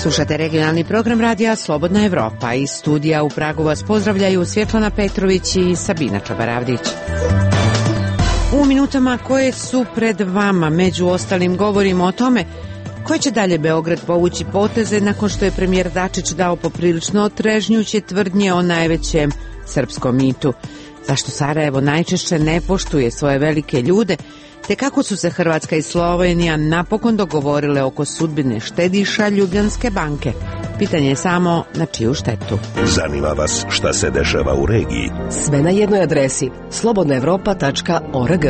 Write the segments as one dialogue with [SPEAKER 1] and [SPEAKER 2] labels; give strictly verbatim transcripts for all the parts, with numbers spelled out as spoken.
[SPEAKER 1] Slušate regionalni program radija Slobodna Evropa. Iz studija u Pragu vas pozdravljaju Svjetlana Petrović i Sabina Čabaravdić. U minutama koje su pred vama, među ostalim, govorimo o tome koje će dalje Beograd povući poteze nakon što je premijer Dačić dao poprilično otrežnjuće tvrdnje o najvećem srpskom mitu. Zašto Sarajevo najčešće ne poštuje svoje velike ljude, te kako su se Hrvatska i Slovenija napokon dogovorile oko sudbine štediša Ljubljanske banke. Pitanje je samo na čiju štetu.
[SPEAKER 2] Zanima vas šta se dešava u regiji?
[SPEAKER 3] Sve na jednoj adresi slobodna evropa tačka org.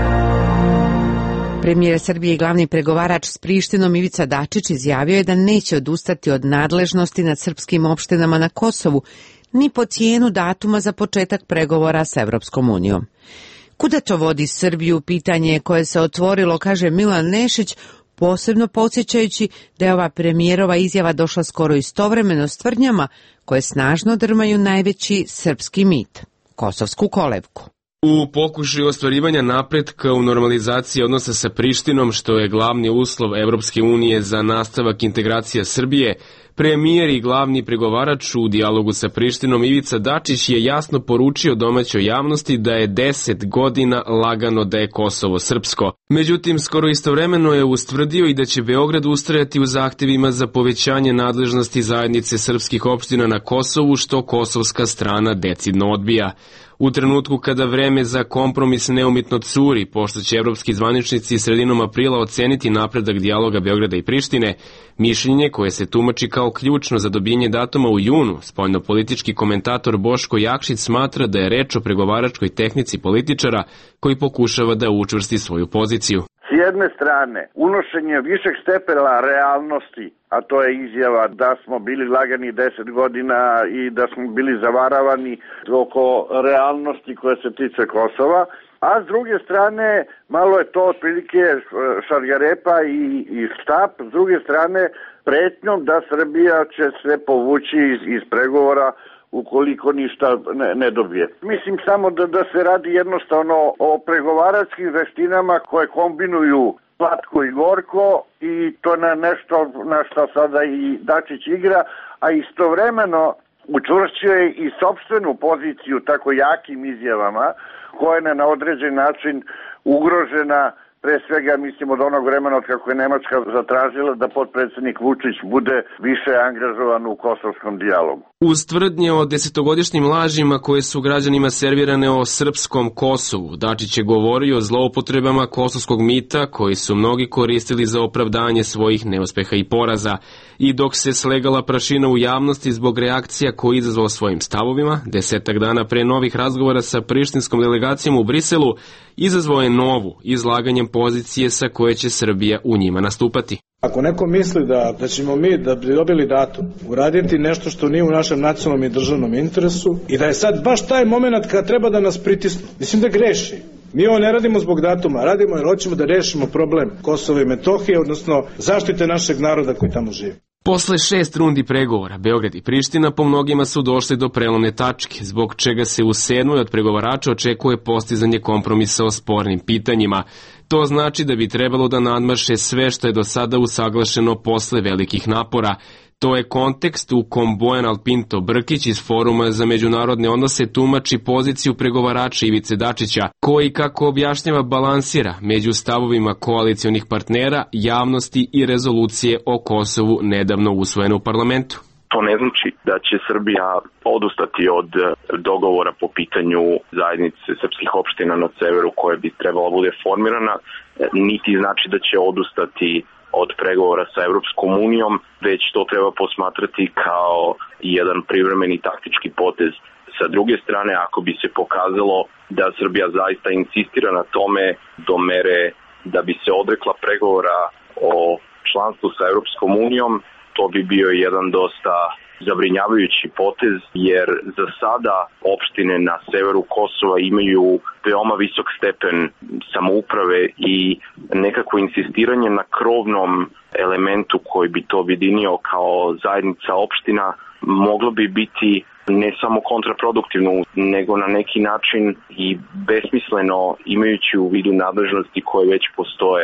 [SPEAKER 1] Premijer Srbije i glavni pregovarač s Prištinom Ivica Dačić izjavio je da neće odustati od nadležnosti nad srpskim opštinama na Kosovu, ni po cijenu datuma za početak pregovora s Evropskom unijom. Kuda to vodi Srbiju, pitanje koje se otvorilo, kaže Milan Nešić, posebno podsjećajući da je ova premijerova izjava došla skoro istovremeno s tvrdnjama koje snažno drmaju najveći srpski mit, kosovsku kolevku.
[SPEAKER 4] U pokušaju ostvarivanja napretka u normalizaciji odnosa sa Prištinom, što je glavni uslov Evropske unije za nastavak integracija Srbije, premijer i glavni pregovarač u dijalogu sa Prištinom Ivica Dačić je jasno poručio domaćoj javnosti da je deset godina lagano da je Kosovo srpsko. Međutim, skoro istovremeno je ustvrdio i da će Beograd ustrajati u zahtevima za povećanje nadležnosti zajednice srpskih opština na Kosovu, što kosovska strana decidno odbija. U trenutku kada vreme za kompromis neumitno curi, pošto će evropski zvaničnici sredinom aprila oceniti napredak dijaloga Beograda i Prištine, mišljenje koje se tumači kao ključno za dobijenje datuma u junu, spoljnopolitički komentator Boško Jakšić smatra da je reč o pregovaračkoj tehnici političara koji pokušava da učvrsti svoju poziciju.
[SPEAKER 5] S jedne strane, unošenje višeg stepena realnosti, a to je izjava da smo bili lagani deset godina i da smo bili zavaravani oko realnosti koja se tiče Kosova, a s druge strane, malo je to otprilike šargarepa i, i štap, s druge strane, pretnjom da Srbija će se povući iz, iz pregovora ukoliko ništa ne, ne dobije. Mislim samo da, da se radi jednostavno o pregovaračkim veštinama koje kombinuju slatko i gorko i to na nešto na što sada i Dačić igra, a istovremeno učvršćuje i sopstvenu poziciju tako jakim izjavama koja je na određen način ugrožena. Pre svega, mislim, od onog vremena od kako je Nemačka zatražila da potpredsjednik Vučić bude više angažovan u kosovskom dijalogu.
[SPEAKER 4] Uz tvrdnje o desetogodišnjim lažima koje su građanima servirane o srpskom Kosovu, Dačić je govorio o zloupotrebama kosovskog mita koji su mnogi koristili za opravdanje svojih neuspeha i poraza. I dok se slegala prašina u javnosti zbog reakcija koje izazvao svojim stavovima, desetak dana pre novih razgovora sa prištinskom delegacijom u Briselu, izazvao je novu izlaganjem pozicije sa koje će Srbija u njima nastupati.
[SPEAKER 6] Ako neko misli da, da ćemo mi, da bi dobili datum, uraditi nešto što nije u našem nacionalnom i državnom interesu i da je sad baš taj moment kad treba da nas pritisnu, mislim da greši. Mi ovo ne radimo zbog datuma, radimo jer hoćemo da rešimo problem Kosova i Metohije, odnosno zaštite našeg naroda koji tamo živi.
[SPEAKER 4] Posle šest rundi pregovora, Beograd i Priština po mnogima su došli do prelomne tačke, zbog čega se u sedmoj od pregovarača očekuje postizanje kompromisa o spornim pitanjima. To znači da bi trebalo da nadmaše sve što je do sada usaglašeno posle velikih napora. To je kontekst u kom Bojan Alpinto Brkić iz Foruma za međunarodne odnose tumači poziciju pregovarača Ivice Dačića, koji, kako objašnjava, balansira među stavovima koalicionih partnera, javnosti i rezolucije o Kosovu nedavno usvojene u parlamentu.
[SPEAKER 7] To ne znači da će Srbija odustati od dogovora po pitanju zajednice srpskih opština na severu koje bi trebala bude formirana, niti znači da će odustati od pregovora sa Evropskom unijom, već to treba posmatrati kao jedan privremeni taktički potez. Sa druge strane, ako bi se pokazalo da Srbija zaista insistira na tome do mere da bi se odrekla pregovora o članstvu sa Evropskom unijom, to bi bio jedan dosta zabrinjavajući potez, jer za sada opštine na severu Kosova imaju veoma visok stepen samouprave i nekako insistiranje na krovnom elementu koji bi to objedinio kao zajednica opština moglo bi biti ne samo kontraproduktivno, nego na neki način i besmisleno, imajući u vidu nadležnosti koje već postoje.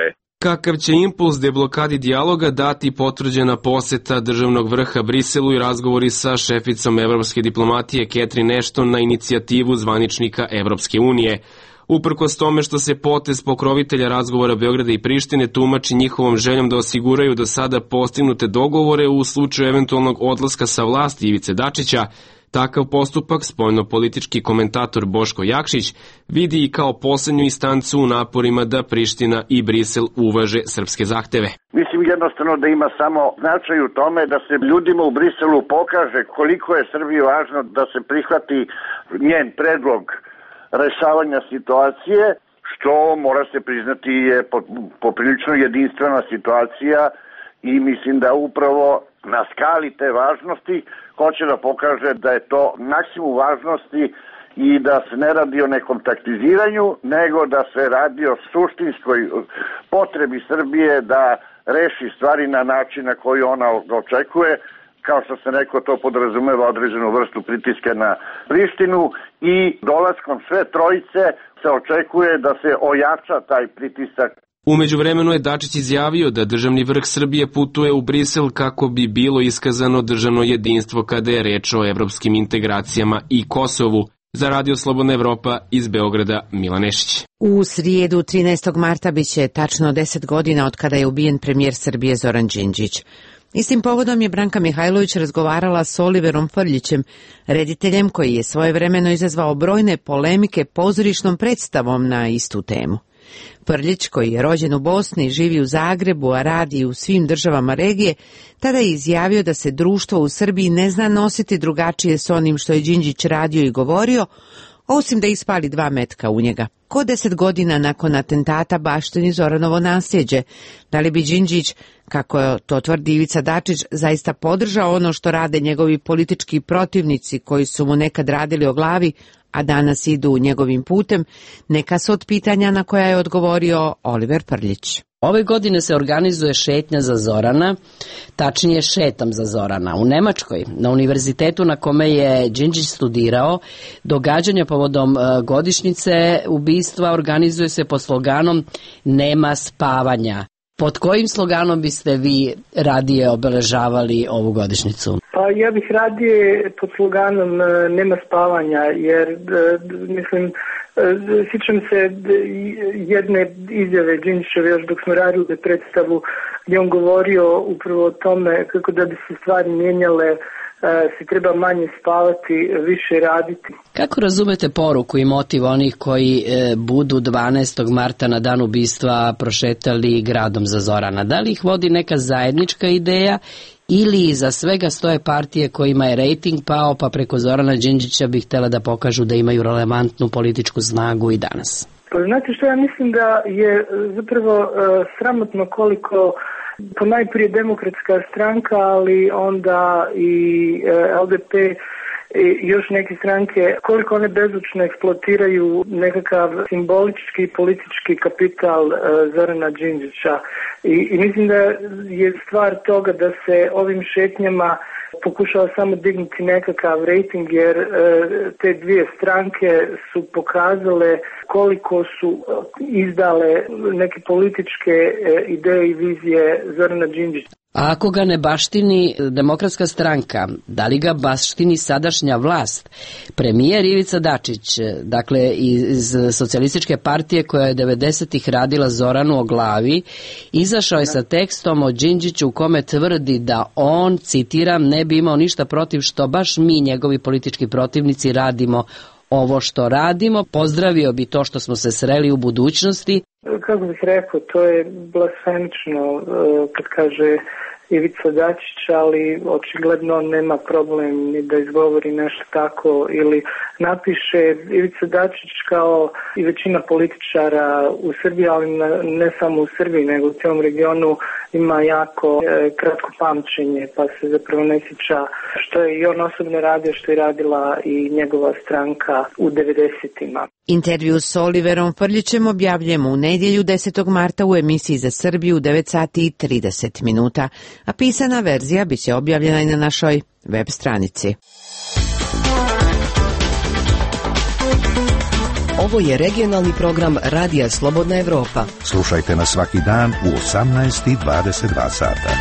[SPEAKER 4] Kakav će impuls deblokadi dijaloga dati potvrđena poseta državnog vrha Briselu i razgovori sa šeficom evropske diplomatije Catherine Ashton na inicijativu zvaničnika Evropske unije. Uprkos tome što se potez pokrovitelja razgovora Beograda i Prištine tumači njihovom željom da osiguraju do sada postignute dogovore u slučaju eventualnog odlaska sa vlasti Ivice Dačića, takav postupak spoljno-politički komentator Boško Jakšić vidi i kao poslednju instancu u naporima da Priština i Brisel uvaže srpske zahteve.
[SPEAKER 5] Mislim jednostavno da ima samo značaj u tome da se ljudima u Briselu pokaže koliko je Srbiji važno da se prihvati njen predlog rešavanja situacije, što mora se priznati je poprilično jedinstvena situacija i mislim da upravo na skali te važnosti hoće da pokaže da je to maksimum važnosti i da se ne radi o nekom taktiziranju, nego da se radi o suštinskoj potrebi Srbije da reši stvari na način na koji ona očekuje. Kao što sam rekao, to podrazumeva određenu vrstu pritiska na Prištinu i dolaskom sve trojice se očekuje da se ojača taj pritisak.
[SPEAKER 4] U međuvremenu je Dačić izjavio da državni vrh Srbije putuje u Brisel kako bi bilo iskazano državno jedinstvo kada je reč o evropskim integracijama i Kosovu. Za Radio Slobodna Evropa iz Beograda, Milan Nešić.
[SPEAKER 1] U srijedu trinaestog marta biće tačno deset godina od kada je ubijen premijer Srbije Zoran Đinđić. Istim povodom je Branka Mihajlović razgovarala s Oliverom Frljićem, rediteljem koji je svojevremeno izazvao brojne polemike pozorišnom predstavom na istu temu. Frljić, koji je rođen u Bosni, živi u Zagrebu, a radi u svim državama regije, tada je izjavio da se društvo u Srbiji ne zna nositi drugačije s onim što je Đinđić radio i govorio, osim da ispali dva metka u njega. Ko deset godina nakon atentata baštini Zoranovo nasljeđe? Da li bi Đinđić, kako to tvrdi Ivica Dačić, zaista podržao ono što rade njegovi politički protivnici koji su mu nekad radili o glavi, a danas idu njegovim putem? Neka su od pitanja na koja je odgovorio Oliver Frljić.
[SPEAKER 8] Ove godine se organizuje šetnja za Zorana, tačnije šetam za Zorana. U Nemačkoj, na univerzitetu na kome je Đinđić studirao, događanja povodom godišnjice ubistva organizuje se pod sloganom Nema spavanja. Pod kojim sloganom biste vi radije obeležavali ovu godišnjicu?
[SPEAKER 9] Pa ja bih radije pod sloganom Nema spavanja, jer mislim, sjećam se jedne izjave Đinđićeve još dok smo radili predstavu, gdje on govorio upravo o tome kako da bi se stvari mijenjale, se treba manje spavati, više raditi.
[SPEAKER 8] Kako razumete poruku i motiv onih koji e, budu dvanaestog marta na dan ubistva prošetali gradom za Zorana? Da li ih vodi neka zajednička ideja ili iza svega stoje partije kojima je rejting pao, pa preko Zorana Đinđića bi htjela da pokažu da imaju relevantnu političku snagu i danas?
[SPEAKER 9] Pa znate što, ja mislim da je zapravo uh, sramotno koliko ponajprije Demokratska stranka, ali onda i uh, L D P i još neke stranke, koliko one bezučno eksploatiraju nekakav simbolički politički kapital uh, Zorana Đinđića. I, I mislim da je stvar toga da se ovim šetnjama pokušava samo dignuti nekakav rejting, jer e, te dvije stranke su pokazale koliko su izdale neke političke e, ideje i vizije Zorana Đinđića.
[SPEAKER 8] A ako ga ne baštini Demokratska stranka, da li ga baštini sadašnja vlast? Premijer Ivica Dačić, dakle iz socijalističke partije koja je devedesetih radila Zoranu o glavi, izašao je sa tekstom o Đinđiću u kome tvrdi da on, citiram, ne bi imao ništa protiv što baš mi, njegovi politički protivnici, radimo ovo što radimo. Pozdravio bi to što smo se sreli u budućnosti.
[SPEAKER 9] Kako bih rekao, to je blasfemično kad kaže Ivica Dačić, ali očigledno nema problem ni da izgovori nešto tako ili napiše. Ivica Dačić, kao i većina političara u Srbiji, ali ne samo u Srbiji nego u cijelom regionu, ima jako e, kratko pamćenje, pa se zapravo ne sjeća što je i on osobno radio, što je radila i njegova stranka u devedesetima.
[SPEAKER 1] Intervju s Oliverom Frljićem objavljujemo u nedjelju desetog marta u emisiji za Srbiju u devet sati i trideset minuta, a pisana verzija bit će objavljena i na našoj web stranici.
[SPEAKER 3] Ovo je regionalni program Radija Slobodna Evropa.
[SPEAKER 2] Slušajte nas svaki dan u osamnaest i dvadeset dva sata.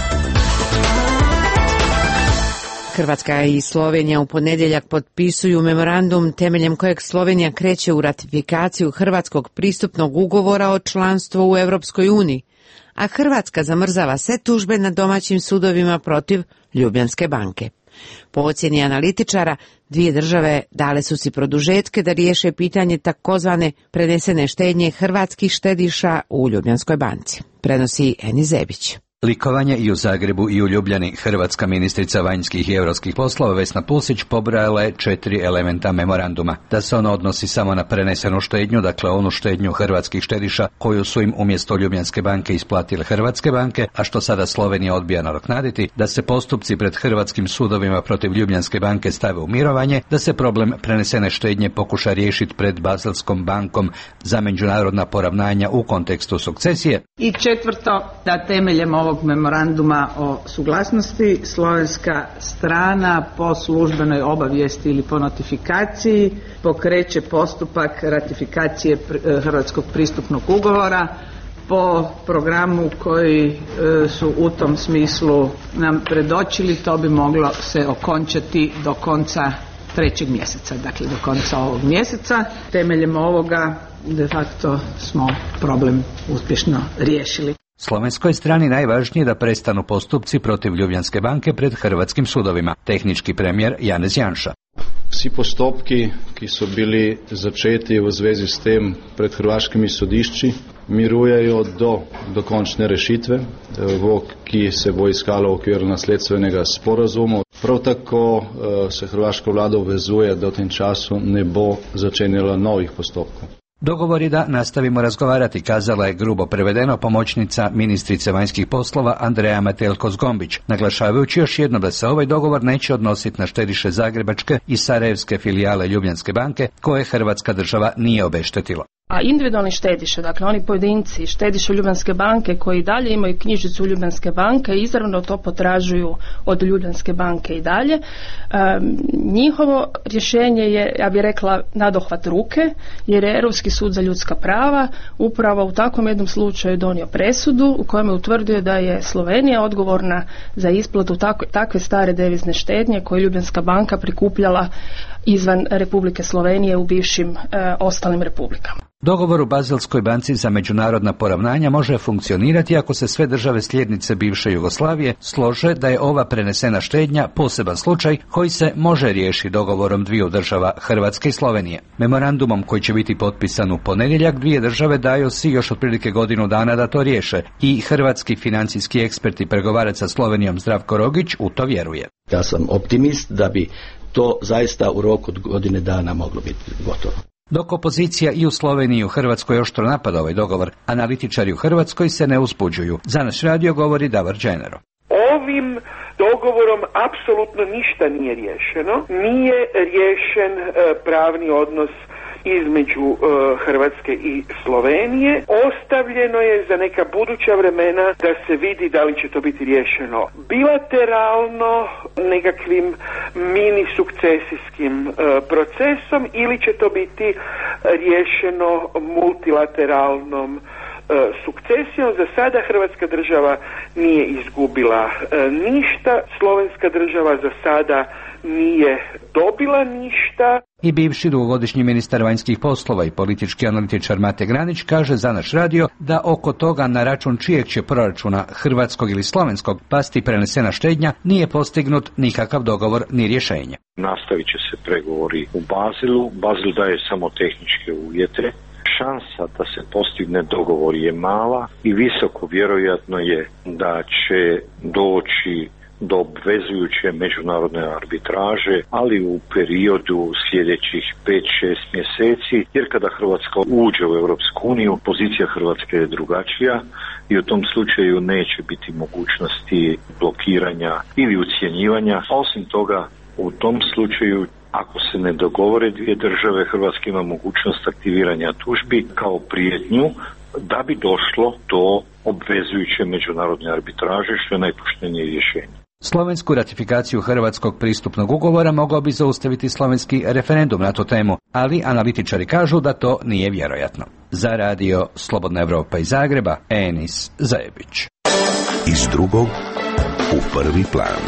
[SPEAKER 1] Hrvatska i Slovenija u ponedjeljak potpisuju memorandum temeljem kojeg Slovenija kreće u ratifikaciju hrvatskog pristupnog ugovora o članstvu u Europskoj uniji, a Hrvatska zamrzava sve tužbe na domaćim sudovima protiv Ljubljanske banke. Po ocjeni analitičara, dvije države dale su si produžetke da riješe pitanje takozvane prenesene štednje hrvatskih štediša u Ljubljanskoj banci. Prenosi Eni Zebić.
[SPEAKER 10] Likovanje i u Zagrebu i u Ljubljani. Hrvatska ministrica vanjskih i europskih poslova Vesna Pusić pobrojala je četiri elementa memoranduma. Da se ono odnosi samo na prenesenu štednju, dakle onu štednju hrvatskih štediša koju su im umjesto Ljubljanske banke isplatile hrvatske banke, a što sada Slovenija odbija nadoknaditi, da se postupci pred hrvatskim sudovima protiv Ljubljanske banke stave u mirovanje, da se problem prenesene štednje pokuša riješiti pred Bazelskom bankom za međunarodna poravnanja u kontekstu sukcesije.
[SPEAKER 11] I četvrto, da temeljem ovog memoranduma o suglasnosti slovenska strana po službenoj obavijesti ili po notifikaciji pokreće postupak ratifikacije Hrvatskog pristupnog ugovora po programu koji su u tom smislu nam predočili. To bi moglo se okončati do konca trećeg mjeseca, dakle do konca ovog mjeseca. Temeljem ovoga de facto smo problem uspješno riješili.
[SPEAKER 10] Slovenskoj strani najvažnije da prestanu postupci protiv Ljubljanske banke pred hrvatskim sudovima. Tehnički premijer Janez Janša.
[SPEAKER 12] Vsi postopki, ki so bili začeti v zvezi s tem pred hrvaškimi sodišči, mirujejo do dokončne rešitve, ki se bo iskala v okviru nasledstvenega sporazuma. Prav tako se hrvaška vlada obvezuje, da v tem času ne bo začenjala novih postopkov.
[SPEAKER 10] Dogovor je da nastavimo razgovarati, kazala je grubo prevedeno pomoćnica ministrice vanjskih poslova Andreja Metelko-Zgombić, naglašavajući još jedno da se ovaj dogovor neće odnositi na štediše zagrebačke i sarajevske filijale Ljubljanske banke koje Hrvatska država nije obeštetila.
[SPEAKER 13] A individualni štediše, dakle oni pojedinci, štediše Ljubljanske banke koji dalje imaju knjižicu Ljubljanske banke i izravno to potražuju od Ljubljanske banke i dalje, um, njihovo rješenje je, ja bih rekla, nadohvat ruke, jer je Europski sud za ljudska prava upravo u takvom jednom slučaju donio presudu u kojem je utvrdio da je Slovenija odgovorna za isplatu takve, takve stare devizne štednje koje je Ljubljanska banka prikupljala izvan Republike Slovenije u bivšim e, ostalim republikama.
[SPEAKER 10] Dogovor u Bazelskoj banci za međunarodna poravnanja može funkcionirati ako se sve države slijednice bivše Jugoslavije slože da je ova prenesena štednja poseban slučaj koji se može riješiti dogovorom dviju država Hrvatske i Slovenije. Memorandumom koji će biti potpisan u ponedjeljak dvije države daju si još otprilike godinu dana da to riješe i hrvatski financijski ekspert i pregovarac sa Slovenijom Zdravko Rogić u to vjeruje.
[SPEAKER 14] Ja sam optimist da bi to zaista u roku od godine dana moglo biti gotovo.
[SPEAKER 10] Dok opozicija i u Sloveniji i u Hrvatskoj oštro napada ovaj dogovor, analitičari u Hrvatskoj se ne uzbuđuju. Za naš radio govori Davor Dženero.
[SPEAKER 15] Ovim dogovorom apsolutno ništa nije riješeno. Nije riješen e, pravni odnos između e, Hrvatske i Slovenije. Ostavljeno je za neka buduća vremena da se vidi da li će to biti riješeno bilateralno, nekakvim mini sukcesijskim e, procesom ili će to biti riješeno multilateralnom e, sukcesijom. Za sada Hrvatska država nije izgubila e, ništa, Slovenska država za sada nije dobila ništa.
[SPEAKER 10] I bivši dugogodišnji ministar vanjskih poslova i politički analitičar Mate Granić kaže za naš radio da oko toga na račun čijeg će proračuna, hrvatskog ili slovenskog, pasti prenesena štednja, nije postignut nikakav dogovor ni rješenje.
[SPEAKER 16] Nastavit će se pregovori u Bazilu. Bazil daje samo tehničke uvjete. Šansa da se postigne dogovor je mala i visoko vjerojatno je da će doći do obvezujuće međunarodne arbitraže, ali u periodu sljedećih pet šest mjeseci, jer kada Hrvatska uđe u Europsku uniju, pozicija Hrvatske je drugačija i u tom slučaju neće biti mogućnosti blokiranja ili ucjenjivanja. A osim toga, u tom slučaju, ako se ne dogovore dvije države, Hrvatska ima mogućnost aktiviranja tužbi kao prijetnju da bi došlo do obvezujuće međunarodne arbitraže, što je najpoštenije rješenje.
[SPEAKER 10] Slovensku ratifikaciju hrvatskog pristupnog ugovora mogao bi zaustaviti slovenski referendum na tu temu, ali analitičari kažu da to nije vjerojatno. Za radio Slobodna Evropa iz Zagreba, Enis Zajebić.
[SPEAKER 2] Iz drugog u prvi plan.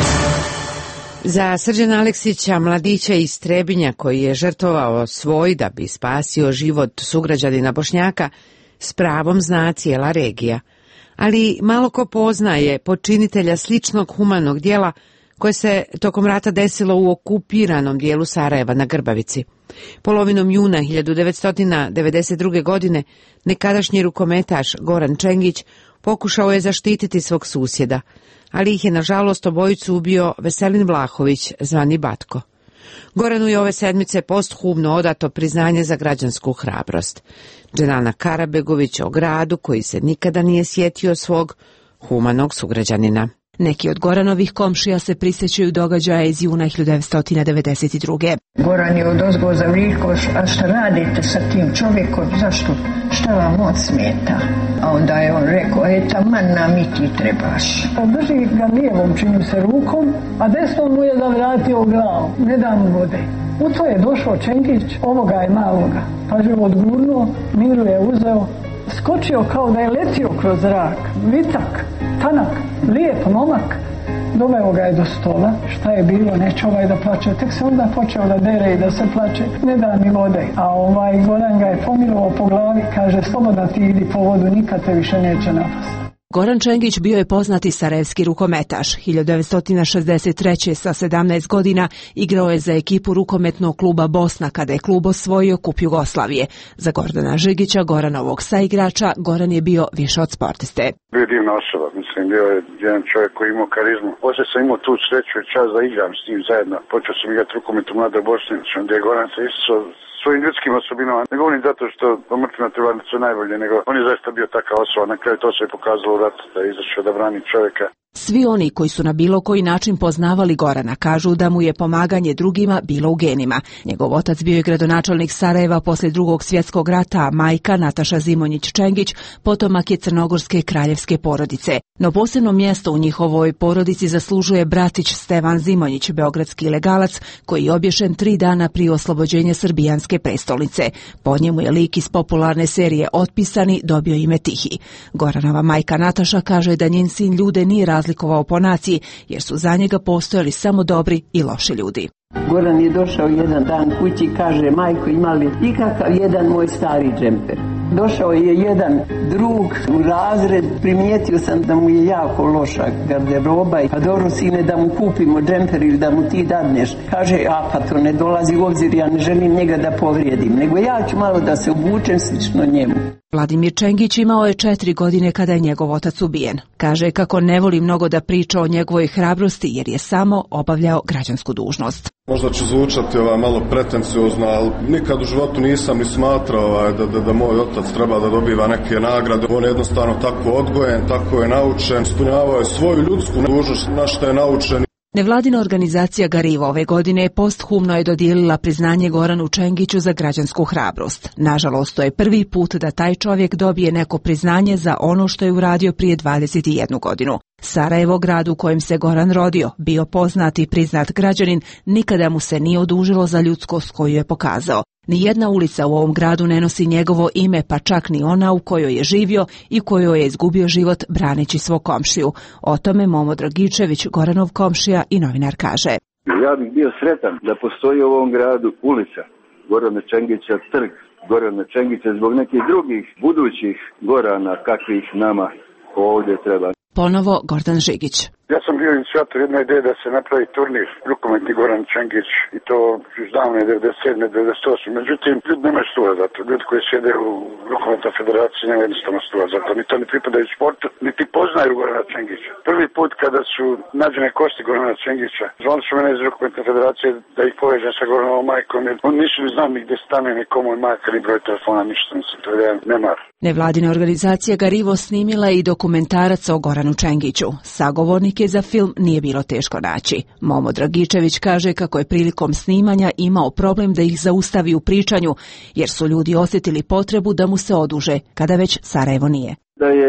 [SPEAKER 1] Za Srđana Aleksića, mladića iz Trebinja koji je žrtvovao svoj da bi spasio život sugrađanina Bošnjaka, s pravom zna cijela regija. Ali malo ko poznaje počinitelja sličnog humanog dijela koje se tokom rata desilo u okupiranom dijelu Sarajeva na Grbavici. Polovinom juna hiljadu devetsto devedeset druge. godine nekadašnji rukometaš Goran Čengić pokušao je zaštititi svog susjeda, ali ih je nažalost obojicu ubio Veselin Vlahović, zvani Batko. Goranu je ove sedmice posthumno odato priznanje za građansku hrabrost. Dženana Karabegović o gradu koji se nikada nije sjetio svog humanog sugrađanina.
[SPEAKER 17] Neki od Goranovih komšija se prisjećaju događaja iz juna hiljadu devetsto devedeset druge.
[SPEAKER 18] Goran je odozgo zavriško, a šta radite sa tim čovjekom, zašto, šta vam od smeta? A onda je on rekao, e taman nam i ti trebaš.
[SPEAKER 19] Drži ga lijevom, čini se, rukom, a desnom mu je zavratio u glavu, ne da mu vode. U to je došao Čengić, ovoga je maloga, pa je odgurnuo, Miru je uzeo, skočio kao da je letio kroz zrak, vitak, tanak, lijep momak. Doveo ga je do stola, šta je bilo, neće ovaj da plače, tek se onda počeo da dere i da se plače, ne da mi vode. A ovaj Goran ga je pomilovao po glavi, kaže, slobodno ti idi po vodu, nikad te više neće napasti.
[SPEAKER 17] Goran Čengić bio je poznati sarajevski rukometaš. hiljadu devetsto šezdeset treće. sa sedamnaest godina igrao je za ekipu rukometnog kluba Bosna kada je klub osvojio kup Jugoslavije. Za Gordana Žigića, Goranovog saigrača, Goran je bio više od sportiste.
[SPEAKER 20] Bio je divna osoba, mislim, bio je jedan čovjek koji imao karizmu. Poslije sam imao tu sreću i čast da igram s njim zajedno. Počeo sam igrati rukomet u Mladoj Bosni, gdje je Goran se isticao svojim ljudskim osobinama. Ne govorim zato što pomrtvima treba su najbolje, nego on je zaista bio takav osoba. Na kraju to se je pokazalo u ratu da je izašao da brani čovjeka.
[SPEAKER 17] Svi oni koji su na bilo koji način poznavali Gorana kažu da mu je pomaganje drugima bilo u genima. Njegov otac bio je gradonačelnik Sarajeva poslije drugog svjetskog rata, a majka Nataša Zimonjić-Čengić potomak je crnogorske kraljevske porodice. No posebno mjesto u njihovoj porodici zaslužuje bratić Stevan Zimonjić, beogradski ilegalac koji je obješen tri dana prije oslobođenja srbijanske prestolnice. Po njemu je lik iz popularne serije Otpisani dobio ime Tihi. Goranova majka Nataša kaže da njen sin ljude nije razlikovao po naciji, jer su za njega postojali samo dobri i loši ljudi.
[SPEAKER 18] Goran je došao jedan dan kući, kaže, majko, imali ikakav jedan moj stari džemper. Došao je jedan drug u razred, primijetio sam da mu je jako loša garderoba, pa dobro sine da mu kupimo džemper ili da mu ti dadneš. Kaže, a pa to ne dolazi u obzir, ja ne želim njega da povrijedim, nego ja ću malo da se obučem slično njemu.
[SPEAKER 17] Vladimir Čengić imao je četiri godine kada je njegov otac ubijen. Kaže kako ne voli mnogo da priča o njegovoj hrabrosti jer je samo obavljao građansku dužnost.
[SPEAKER 21] Možda će zvučati ova malo pretenciozno, ali nikad u životu nisam ni smatrao ovaj, da, da, da moj otac treba da dobiva neke nagrade. On je jednostavno tako odgojen, tako je naučen, ispunjavao je svoju ljudsku dužnost na što je naučen.
[SPEAKER 17] Nevladina organizacija Gariva ove godine posthumno je dodijelila priznanje Goranu Čengiću za građansku hrabrost. Nažalost, to je prvi put da taj čovjek dobije neko priznanje za ono što je uradio prije dvadeset jednu godinu. Sarajevo, grad u kojem se Goran rodio, bio poznat i priznat građanin, nikada mu se nije odužilo za ljudskost koju je pokazao. Nijedna ulica u ovom gradu ne nosi njegovo ime, pa čak ni ona u kojoj je živio i kojoj je izgubio život braneći svog komšiju. O tome Momo Dragičević, Goranov komšija i novinar, kaže.
[SPEAKER 22] Ja bih bio sretan da postoji u ovom gradu ulica Gorana Čengića, trg Gorana Čengića zbog nekih drugih budućih Gorana kakvih nama ovdje treba.
[SPEAKER 17] Ponovo Gordan Žigić.
[SPEAKER 20] Ja sam bio inicijator jedne ideje da se napravi turnir rukometni Goran Čengić i to još davne devedeset sedme devedeset osme Međutim, ljudi nemaju stula za to. Ljudi koji sjede u rukometnoj federaciji nemaju jednostavno stula za to. Ni to ne pripadaju sportu, niti poznaju Gorana Čengića. Prvi put kada su nađene kosti Gorana Čengića, zvali su mene iz rukometne federacije da ih povežem sa Goranovom majkom. On nisu ni znali gdje stane, ni komu je majka, ni broj telefona, ništa. Mislim, to je jedan nemar.
[SPEAKER 17] Nevladina organizacija Garivo snimila i dokumentarac o Goranu Čengiću. Sagovornik je za film nije bilo teško naći. Momo Dragičević kaže kako je prilikom snimanja imao problem da ih zaustavi u pričanju, jer su ljudi osjetili potrebu da mu se oduže, kada već Sarajevo nije.
[SPEAKER 22] Da je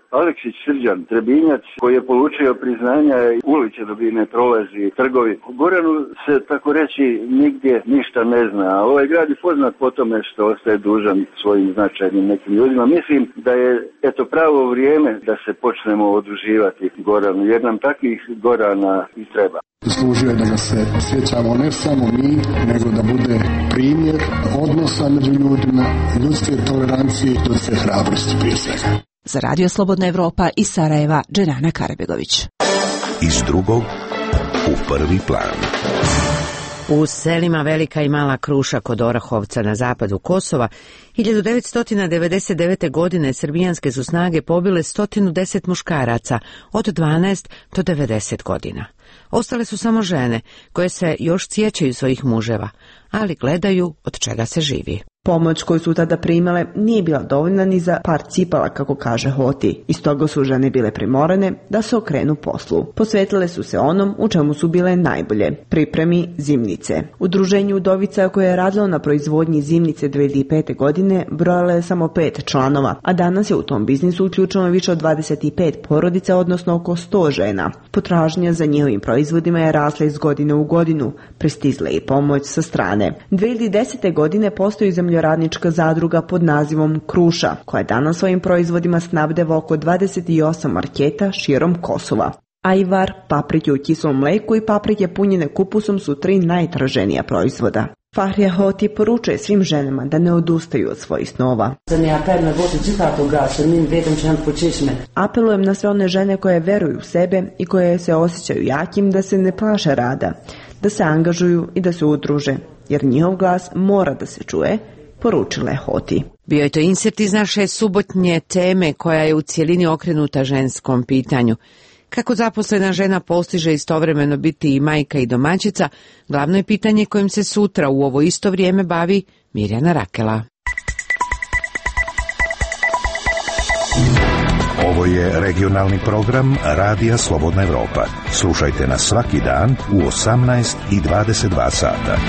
[SPEAKER 22] Aleksić Srđan, Trebinjac, koji je polučio priznanja i ulice dobine prolazi, trgovi. U Goranu se, tako reći, nigdje ništa ne zna, a ovaj grad je poznat po tome što ostaje dužan svojim značajnim nekim ljudima. Mislim da je eto pravo vrijeme da se počnemo oduživati Goranu, jer nam takvih Gorana i treba.
[SPEAKER 6] Zaslužio je da ga se sjećamo ne samo mi, nego da bude primjer odnosa među ljudima, ljudske tolerancije i ljudske hrabrosti prije svega.
[SPEAKER 17] Za Radio Slobodna Evropa iz Sarajeva, Dženana Karabegović.
[SPEAKER 2] Iz drugog u prvi plan.
[SPEAKER 1] U selima Velika i Mala Kruša kod Orahovca na zapadu Kosova hiljadu devetsto devedeset devete. godine srbijanske su snage pobile sto deset muškaraca od dvanaest do devedeset godina. Ostale su samo žene koje se još sjećaju svojih muževa, ali gledaju od čega se živi.
[SPEAKER 7] Pomoć koju su tada primale nije bila dovoljna ni za par cipala, kako kaže Hoti. Iz toga su žene bile primorane da se okrenu poslu. Posvetile su se onom u čemu su bile najbolje, pripremi zimnice. Udruženje udovica koje je radilo na proizvodnji zimnice dve hiljade pete. godine brojalo je samo pet članova, a danas je u tom biznisu uključeno više od dvadeset pet porodica, odnosno oko sto žena. Potražnja za njihovim proizvodima je rasla iz godine u godinu, pristizla i pomoć sa strane. dve hiljade desete. godine postoji zemljoradnička zadruga pod nazivom Kruša, koja danas svojim proizvodima snabdeva oko dvadeset osam marketa širom Kosova. Ajvar, paprike u kiselom mleku i paprike punjene kupusom su tri najtraženija proizvoda. Fahrija Hoti poručuje svim ženama da ne odustaju od svojih snova. Apelujem na sve one žene koje veruju u sebe i koje se osjećaju jakim da se ne plaše rada, da se angažuju i da se udruže, jer njihov glas mora da se čuje, poručila je Hoti.
[SPEAKER 1] Bio je to insert iz naše subotnje teme koja je u cijelini okrenuta ženskom pitanju. Kako zaposlena žena postiže istovremeno biti i majka i domaćica, glavno je pitanje kojim se sutra u ovo isto vrijeme bavi Mirjana Rakela.
[SPEAKER 2] Ovo je regionalni program Radija Slobodna Evropa. Slušajte nas svaki dan u osamnaest i dvadeset dva sata.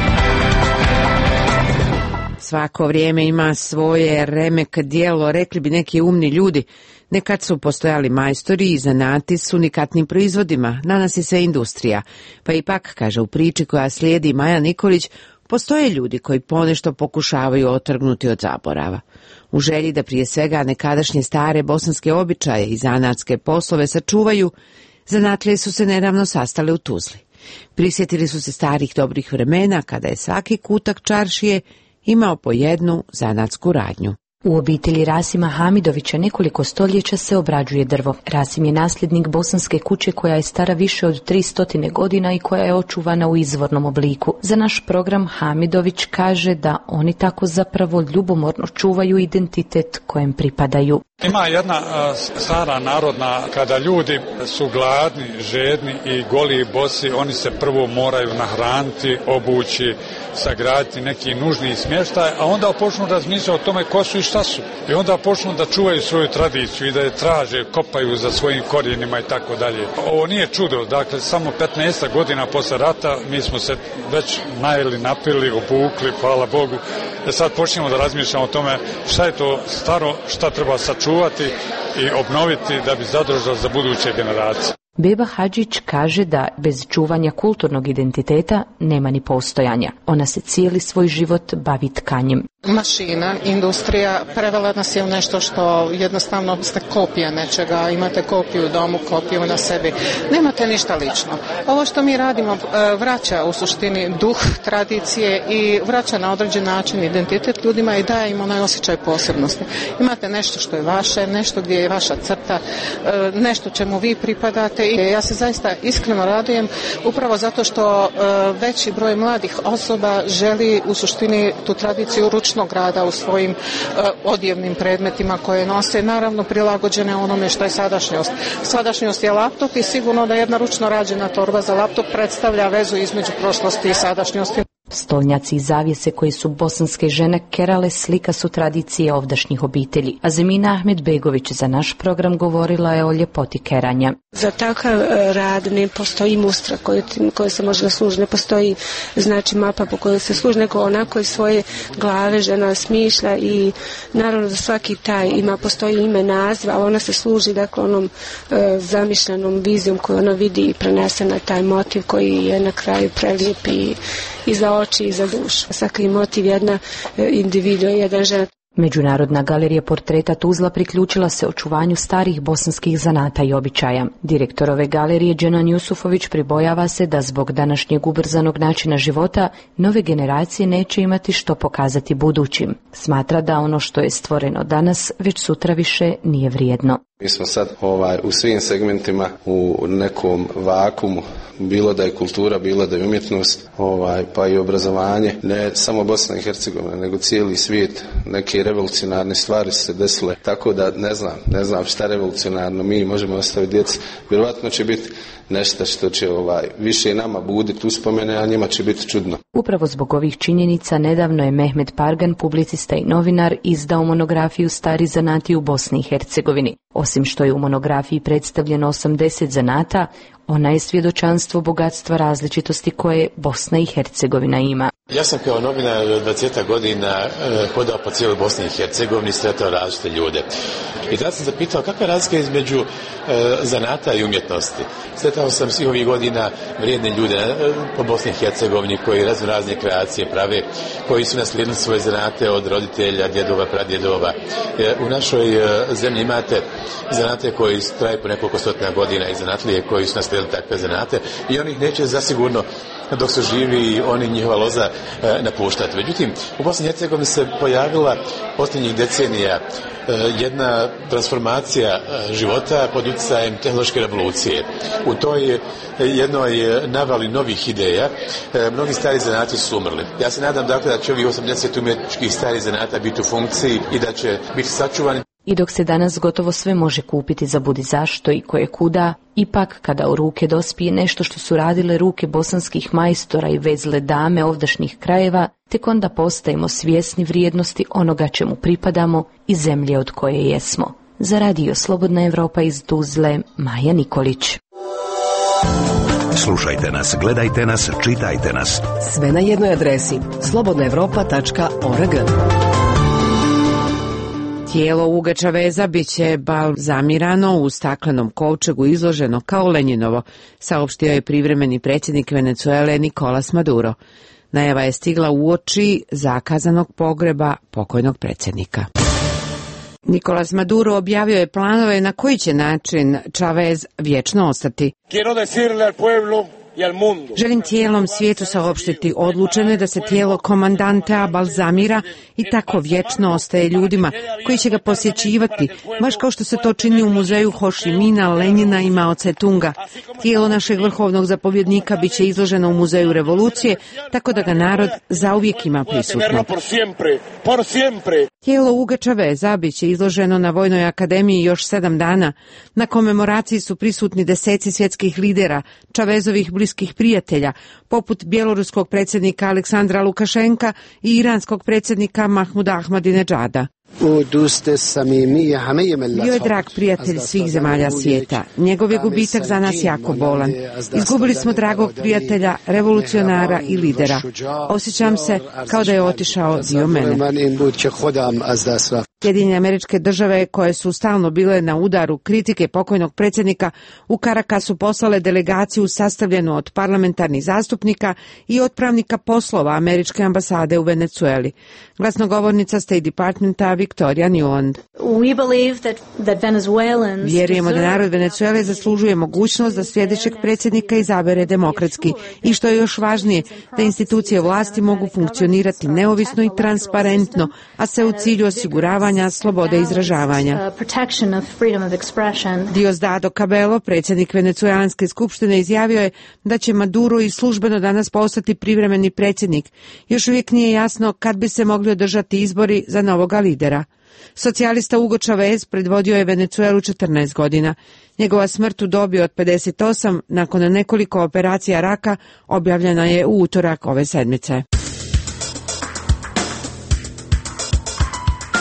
[SPEAKER 1] Svako vrijeme ima svoje remek djelo, rekli bi neki umni ljudi. Nekad su postojali majstori i zanati s unikatnim proizvodima, danas je sve industrija. Pa ipak, kaže u priči koja slijedi Maja Nikolić, postoje ljudi koji ponešto pokušavaju otrgnuti od zaborava. U želji da prije svega nekadašnje stare bosanske običaje i zanatske poslove sačuvaju, zanatlije su se nedavno sastale u Tuzli. Prisjetili su se starih dobrih vremena kada je svaki kutak čaršije imao po jednu zanatsku radnju.
[SPEAKER 23] U obitelji Rasima Hamidovića nekoliko stoljeća se obrađuje drvo. Rasim je nasljednik bosanske kuće koja je stara više od tristo godina i koja je očuvana u izvornom obliku. Za naš program Hamidović kaže da oni tako zapravo ljubomorno čuvaju identitet kojem pripadaju.
[SPEAKER 24] Ima jedna a, stara narodna, kada ljudi su gladni, žedni i goli i bosi, oni se prvo moraju nahraniti, obući, sagraditi neki nužni smještaj, a onda počnu razmišljati o tome ko su i šta su. I onda počnu da čuvaju svoju tradiciju i da je traže, kopaju za svojim korijenima i tako dalje. Ovo nije čudo, dakle samo petnaest godina posle rata mi smo se već najeli, napili, obukli, hvala Bogu. E sad počnemo da razmišljamo o tome šta je to staro, šta treba sačuvati i obnoviti da bi zadržao za buduće generacije.
[SPEAKER 23] Beba Hadžić kaže da bez čuvanja kulturnog identiteta nema ni postojanja. Ona se cijeli svoj život bavi tkanjem.
[SPEAKER 25] Mašina, industrija prevela nas je u nešto što jednostavno ste kopija nečega, imate kopiju u domu, kopiju na sebi, nemate ništa lično. Ovo što mi radimo vraća u suštini duh tradicije i vraća na određen način identitet ljudima i daje im onaj osjećaj posebnosti. Imate nešto što je vaše, nešto gdje je vaša crta, nešto čemu vi pripadate i ja se zaista iskreno radujem upravo zato što veći broj mladih osoba želi u suštini tu tradiciju ručno rada u svojim uh, odjevnim predmetima koje nose, naravno prilagođene onome što je sadašnjost. Sadašnjost je laptop i sigurno da jedna ručno rađena torba za laptop predstavlja vezu između prošlosti i sadašnjosti.
[SPEAKER 23] Stolnjaci i zavjese koje su bosanske žene kerale slika su tradicije ovdašnjih obitelji. Azemina Ahmedbegović za naš program govorila je o ljepoti keranja.
[SPEAKER 3] Za takav rad ne postoji mustra koju, koju se može služiti, ne postoji znači mapa po kojoj se služi, nego onako iz svoje glave žena smišlja i naravno za svaki taj ima, postoji ime, naziv, ali ona se služi dakle onom e, zamišljenom vizijom koju ona vidi i prenese na taj motiv koji je na kraju prelijep i, i za oči i za dušu. Svaki motiv jedna e, individu, jedan žena.
[SPEAKER 23] Međunarodna galerija portreta Tuzla priključila se očuvanju starih bosanskih zanata i običaja. Direktor ove galerije Dženan Jusufović pribojava se da zbog današnjeg ubrzanog načina života nove generacije neće imati što pokazati budućim. Smatra da ono što je stvoreno danas već sutra više nije vrijedno.
[SPEAKER 4] Mi smo sad ovaj, u svim segmentima u nekom vakumu, bilo da je kultura, bilo da je umjetnost, ovaj, pa i obrazovanje, ne samo Bosna i Hercegovina, nego cijeli svijet. Neke revolucionarne stvari su se desile, tako da ne znam, ne znam šta revolucionarno mi možemo ostaviti djeci. Vjerojatno će biti nešto što će ovaj, više nama buditi uspomene, a njima će biti čudno.
[SPEAKER 23] Upravo zbog ovih činjenica nedavno je Mehmet Pargan, publicista i novinar, izdao monografiju Stari zanati u Bosni i Hercegovini. Osim što je u monografiji predstavljeno osamdeset zanata, ona je svjedočanstvo bogatstva različitosti koje Bosna i Hercegovina ima.
[SPEAKER 5] Ja sam kao novinar dvadeset godina hodao po cijeloj Bosni i Hercegovini, sretao različite ljude. I tada sam zapitao kakva je razlika između e, zanata i umjetnosti. Sretao sam svih ovih godina vrijedne ljude po Bosni i Hercegovini koji razno razne kreacije prave, koji su naslijedili svoje zanate od roditelja, djedova, pradjedova. E, u našoj e, zemlji imate zanate koji traju po nekoliko stotina godina i zanatlije koji su naslijedili takve zanate i oni ih neće zasigurno dok su živi i oni njihova loza e, napuštati. Međutim, u Bosni i Hercegovini se pojavila posljednjih decenija e, jedna transformacija e, života pod utjecajem tehnološke revolucije. U toj e, jednoj navali novih ideja e, mnogi stari zanati su umrli. Ja se nadam dakle da će ovih osamdeset umjetničkih starih zanata biti u funkciji i da će biti sačuvani.
[SPEAKER 23] I dok se danas gotovo sve može kupiti za budi zašto i koje kuda, ipak kada u ruke dospije nešto što su radile ruke bosanskih majstora i vezle dame ovdašnjih krajeva, tek onda postajemo svjesni vrijednosti onoga čemu pripadamo i zemlje od koje jesmo. Za radio Slobodna Evropa iz Tuzle, Maja Nikolić.
[SPEAKER 2] Slušajte nas, gledajte nas, čitajte nas.
[SPEAKER 8] Sve na jednoj adresi slobodna evropa tačka org.
[SPEAKER 1] Tijelo Uga Čaveza biće balzamirano u staklenom kovčegu izloženo kao Lenjinovo, saopštio je privremeni predsjednik Venecuele Nicolas Maduro. Najava je stigla uoči zakazanog pogreba pokojnog predsjednika. Nicolas Maduro objavio je planove na koji će način Čavez vječno ostati.
[SPEAKER 9] Quiero decirle al pueblo
[SPEAKER 1] Želim cijelom svijetu saopštiti odlučeno je da se tijelo komandantea balzamira i tako vječno ostaje ljudima koji će ga posjećivati, baš kao što se to čini u muzeju Ho Chi Mina, Lenjina i Mao Tse-tunga. Tijelo našeg vrhovnog zapovjednika bit će izloženo u muzeju revolucije, tako da ga narod zauvijek ima prisutno. Tijelo Uga Čaveza bit će izloženo na Vojnoj akademiji još sedam dana. Na komemoraciji su prisutni deseci svjetskih lidera, Čavezovih bliskih prijatelja, poput bjeloruskog predsjednika Aleksandra Lukašenka i iranskog predsjednika Mahmuda Ahmadinedžada. Bio je drag prijatelj svih zemalja svijeta. Njegov je gubitak za nas jako bolan. Izgubili smo dragog prijatelja, revolucionara i lidera. Osjećam se kao da je otišao dio mene. Sjedinjene Američke Države, koje su stalno bile na udaru kritike pokojnog predsjednika, u Karakasu poslale delegaciju sastavljenu od parlamentarnih zastupnika i otpravnika poslova Američke ambasade u Venecueli. Glasnogovornica State Departmenta Victoria Newland. Vjerujemo da narod Venecuele zaslužuje mogućnost da sljedećeg predsjednika izabere demokratski i, što je još važnije, da institucije vlasti mogu funkcionirati neovisno i transparentno, a sve u cilju osiguravanja slobode izražavanja. Diosdado Cabello, predsjednik Venecuelanske skupštine, izjavio je da će Maduro i službeno danas postati privremeni predsjednik. Još uvijek nije jasno kad bi se mogli održati izbori za novoga lidera. Socijalista Hugo Chavez predvodio je Venecuelu četrnaest godina. Njegova smrt u dobi od pedeset osam nakon nekoliko operacija raka objavljena je u utorak ove sedmice.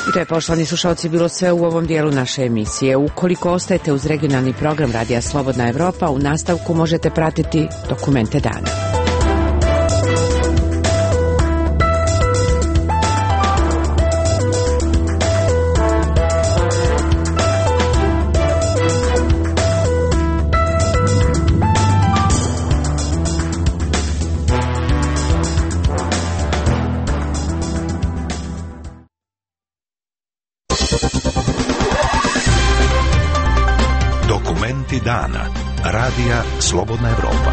[SPEAKER 1] I to je, poštovani slušalci, bilo sve u ovom dijelu naše emisije. Ukoliko ostajete uz regionalni program Radija Slobodna Evropa, u nastavku možete pratiti dokumente dana.
[SPEAKER 2] Dokumenti dana. Radija Slobodna Evropa.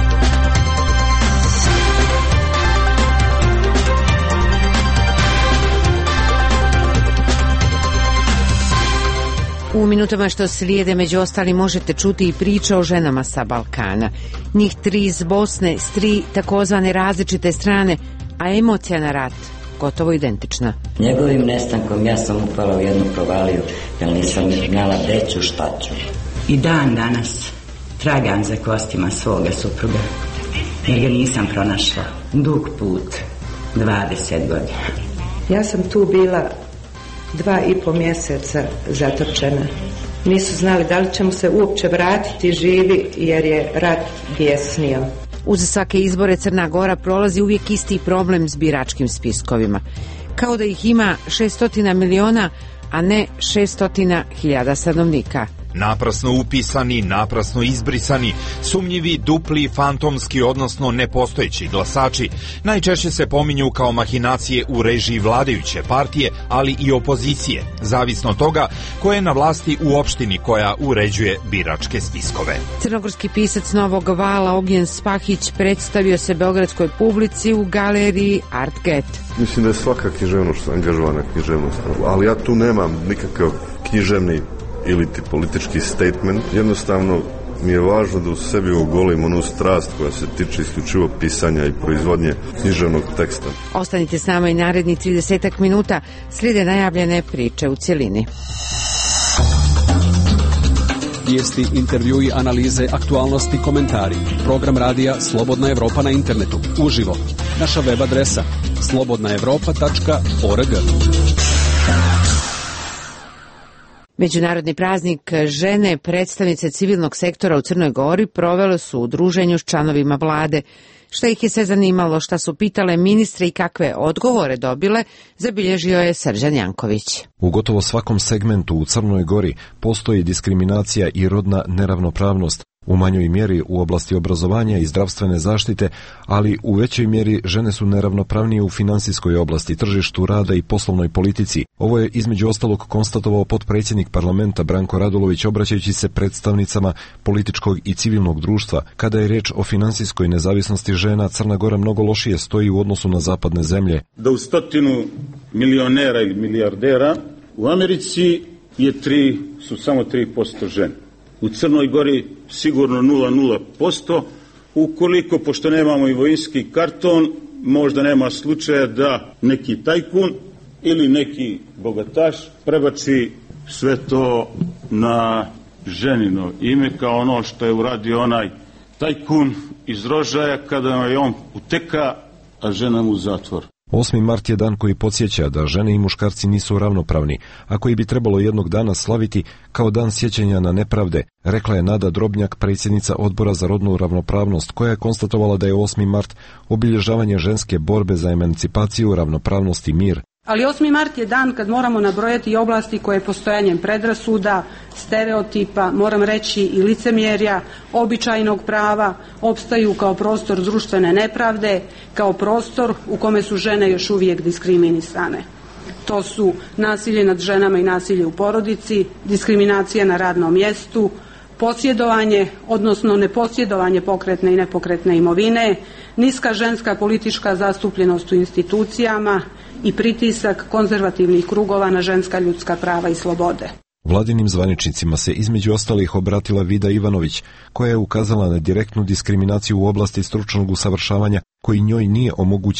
[SPEAKER 1] U minutama što slijede, među ostalim, možete čuti i priče o ženama sa Balkana. Njih tri iz Bosne, s tri takozvane različite strane, a emocija na rat gotovo identična.
[SPEAKER 11] Njegovim nestankom ja sam upala u jednu provaliju, jer nisam znala gde ću, šta ću. I dan danas tragam za kostima svoga supruga, jer ga nisam pronašla. Dug put, dvadeset godina.
[SPEAKER 12] Ja sam tu bila dva i po mjeseca zatočena. Nisu znali da li ćemo se uopće vratiti živi, jer je rat bjesnio.
[SPEAKER 1] Uz svake izbore Crna Gora prolazi uvijek isti problem s biračkim spiskovima. Kao da ih ima šesnaest miliona, a ne šest hiljada stanovnika.
[SPEAKER 13] Naprasno upisani, naprasno izbrisani, sumnjivi, dupli, fantomski, odnosno nepostojeći glasači najčešće se pominju kao mahinacije u režiji vladajuće partije, ali i opozicije, zavisno od toga ko je na vlasti u opštini koja uređuje biračke spiskove.
[SPEAKER 1] Crnogorski pisac Novog vala Ognjen Spahić predstavio se beogradskoj publici u galeriji Artget.
[SPEAKER 14] Mislim da je svaka književnost angažovana književnost, ali ja tu nemam nikakav književni ili ti politički statement. Jednostavno mi je važno da u sebi ogolim onu strast koja se tiče isključivo pisanja i proizvodnje književnog teksta.
[SPEAKER 1] Ostanite s nama i naredni tridesetak minuta, slijede najavljene priče u cjelini.
[SPEAKER 15] Vijesti, intervjui, analize, aktualnosti, komentari. Program radija Slobodna Evropa na internetu. Uživo. Naša web adresa slobodna evropa tačka org.
[SPEAKER 1] Međunarodni praznik žene, predstavnice civilnog sektora u Crnoj Gori, provele su u druženju s članovima vlade. Šta ih je sve zanimalo, šta su pitale ministre i kakve odgovore dobile, zabilježio je Srđan Janković.
[SPEAKER 26] U gotovo svakom segmentu u Crnoj Gori postoji diskriminacija i rodna neravnopravnost. U manjoj mjeri u oblasti obrazovanja i zdravstvene zaštite, ali u većoj mjeri žene su neravnopravnije u finansijskoj oblasti, tržištu rada i poslovnoj politici. Ovo je između ostalog konstatovao potpredsjednik parlamenta Branko Radulović obraćajući se predstavnicama političkog i civilnog društva. Kada je reč o finansijskoj nezavisnosti žena, Crna Gora mnogo lošije stoji u odnosu na zapadne zemlje.
[SPEAKER 27] Da u stotinu milionera ili milijardera u Americi je tri, su samo tri posto žene. U Crnoj Gori sigurno nula zarez nula posto, ukoliko, pošto nemamo i vojinski karton, možda nema slučaja da neki tajkun ili neki bogataš prebači sve to na ženino ime, kao ono što je uradio onaj tajkun iz Rožaja kada je on uteka, a žena mu u zatvor.
[SPEAKER 26] osmi mart je dan koji podsjeća da žene i muškarci nisu ravnopravni, a koji bi trebalo jednog dana slaviti kao dan sjećanja na nepravde, rekla je Nada Drobnjak, predsjednica Odbora za rodnu ravnopravnost, koja je konstatovala da je osmi mart obilježavanje ženske borbe za emancipaciju, ravnopravnost i mir.
[SPEAKER 28] Ali osmi mart je dan kad moramo nabrojati i oblasti koje postojanjem predrasuda, stereotipa, moram reći i licemjerja, običajnog prava, opstaju kao prostor društvene nepravde, kao prostor u kome su žene još uvijek diskriminisane. To su nasilje nad ženama i nasilje u porodici, diskriminacija na radnom mjestu, posjedovanje, odnosno neposjedovanje pokretne i nepokretne imovine, niska ženska politička zastupljenost u institucijama i pritisak konzervativnih krugova na ženska ljudska prava i slobode.
[SPEAKER 26] Vladinim zvaničnicima se između ostalih obratila Vida Ivanović, koja je ukazala na direktnu diskriminaciju u oblasti stručnog usavršavanja koji njoj nije omogućen.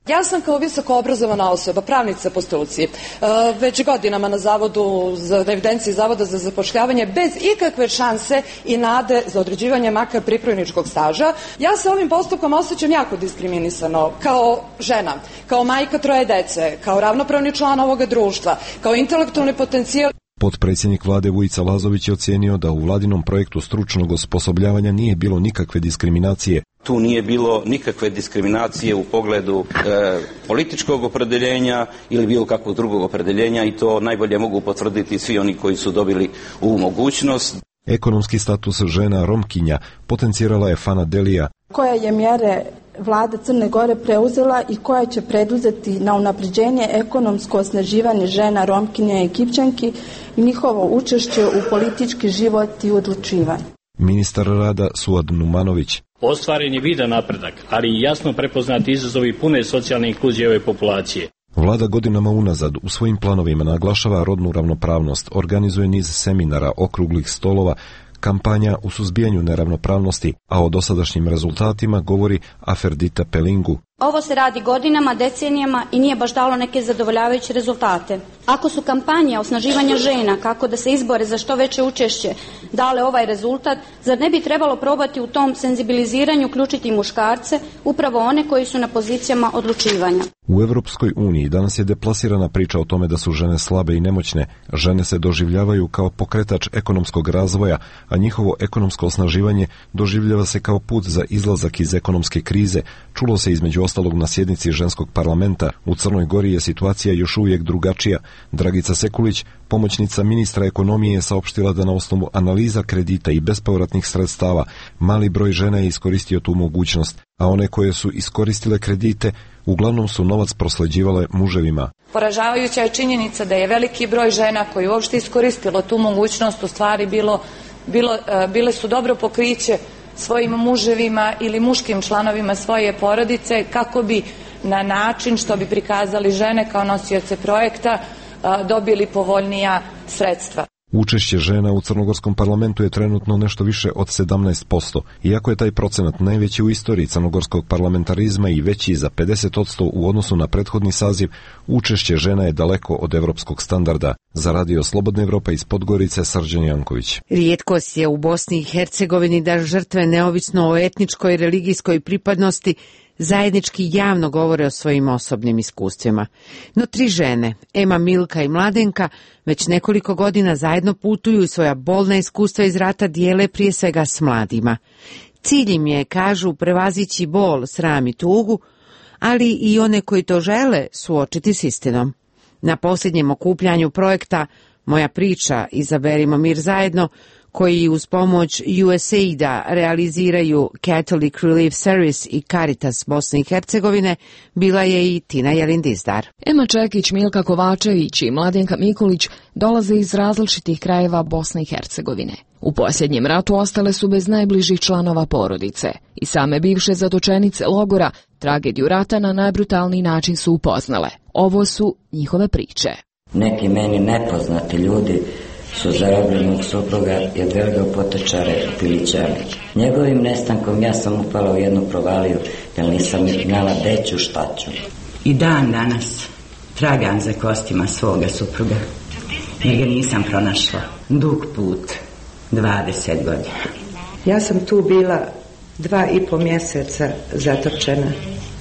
[SPEAKER 6] Ja sam kao visoko obrazovana osoba, pravnica po struci, već godinama na zavodu, za evidenciji Zavoda za zapošljavanje, bez ikakve šanse i nade za određivanje makar pripravničkog staža. Ja se ovim postupkom osjećam jako diskriminisano, kao žena, kao majka troje dece, kao ravnopravni član ovoga društva, kao intelektualni potencijal.
[SPEAKER 26] Potpredsjednik vlade Vujica Lazović je ocijenio da u vladinom projektu stručnog osposobljavanja nije bilo nikakve diskriminacije.
[SPEAKER 10] Tu nije bilo nikakve diskriminacije u pogledu e, političkog opredeljenja ili bilo kakvog drugog opredeljenja i to najbolje mogu potvrditi svi oni koji su dobili ovu mogućnost.
[SPEAKER 26] Ekonomski status žena Romkinja potencirala je Fana Delija.
[SPEAKER 16] Koje je mjere vlada Crne Gore preuzela i koja će preduzeti na unapređenje ekonomsko osnaživanje žena Romkinja i Kipčanki i njihovo učešće u politički život i odlučivanje.
[SPEAKER 26] Ministar rada Suad Numanović.
[SPEAKER 18] Ostvaren je vidan napredak, ali i jasno prepoznati izazovi pune socijalne inkluzije ove populacije.
[SPEAKER 26] Vlada godinama unazad u svojim planovima naglašava rodnu ravnopravnost, organizuje niz seminara, okruglih stolova, kampanja u suzbijanju neravnopravnosti, a o dosadašnjim rezultatima govori Aferdita Pelingu.
[SPEAKER 19] Ovo se radi godinama, decenijama i nije baš dalo neke zadovoljavajuće rezultate. Ako su kampanje osnaživanja žena kako da se izbore za što veće učešće dale ovaj rezultat, zar ne bi trebalo probati u tom senzibiliziranju uključiti muškarce, upravo one koji su na pozicijama odlučivanja?
[SPEAKER 26] U Evropskoj uniji danas je deplasirana priča o tome da su žene slabe i nemoćne. Žene se doživljavaju kao pokretač ekonomskog razvoja, a njihovo ekonomsko osnaživanje doživljava se kao put za izlazak iz ekonomske krize. Čulo se između ostalog na sjednici ženskog parlamenta. U Crnoj Gori je situacija još uvijek drugačija. Dragica Sekulić, pomoćnica ministra ekonomije, je saopštila da na osnovu analiza kredita i bespovratnih sredstava mali broj žena je iskoristio tu mogućnost, a one koje su iskoristile kredite uglavnom su novac prosleđivale muževima.
[SPEAKER 20] Poražavajuća je činjenica da je veliki broj žena koji uopšte iskoristilo tu mogućnost u stvari bilo, bilo, bile su dobro pokriće svojim muževima ili muškim članovima svoje porodice kako bi na način što bi prikazali žene kao nosioce projekta dobili povoljnija sredstva.
[SPEAKER 26] Učešće žena u crnogorskom parlamentu je trenutno nešto više od sedamnaest posto. Iako je taj procenat najveći u istoriji crnogorskog parlamentarizma i veći za pedeset posto u odnosu na prethodni saziv, učešće žena je daleko od evropskog standarda. Za Radio Slobodna Evropa iz Podgorice, Srđan Janković.
[SPEAKER 1] Rijetkost je u Bosni i Hercegovini da žrtve, neovisno o etničkoj i religijskoj pripadnosti, zajednički javno govore o svojim osobnim iskustvima. No tri žene, Ema, Milka i Mladenka, već nekoliko godina zajedno putuju i svoja bolna iskustva iz rata dijele prije svega s mladima. Cilj im je, kažu, prevazići bol, sram i tugu, ali i one koji to žele suočiti s istinom. Na posljednjem okupljanju projekta Moja priča, izaberimo mir zajedno, koji uz pomoć U S A I D-a realiziraju Catholic Relief Service i Caritas Bosne i Hercegovine, bila je i Tina Jelindizdar.
[SPEAKER 21] Ema Čekić, Milka Kovačević i Mladenka Mikulić dolaze iz različitih krajeva Bosne i Hercegovine. U posljednjem ratu ostale su bez najbližih članova porodice i same bivše zatočenice logora tragediju rata na najbrutalniji način su upoznale. Ovo su njihove priče.
[SPEAKER 11] Neki meni nepoznati ljudi su zarobljenog supruga i odveli ga u Potočare u Pilićane. Njegovim nestankom ja sam upala u jednu provaliju jer nisam znala gde ću, šta ću. I dan danas tragam za kostima svoga supruga jer ga nisam pronašla. Dug put, dvadeset godina.
[SPEAKER 12] Ja sam tu bila dva i po mjeseca zatočena.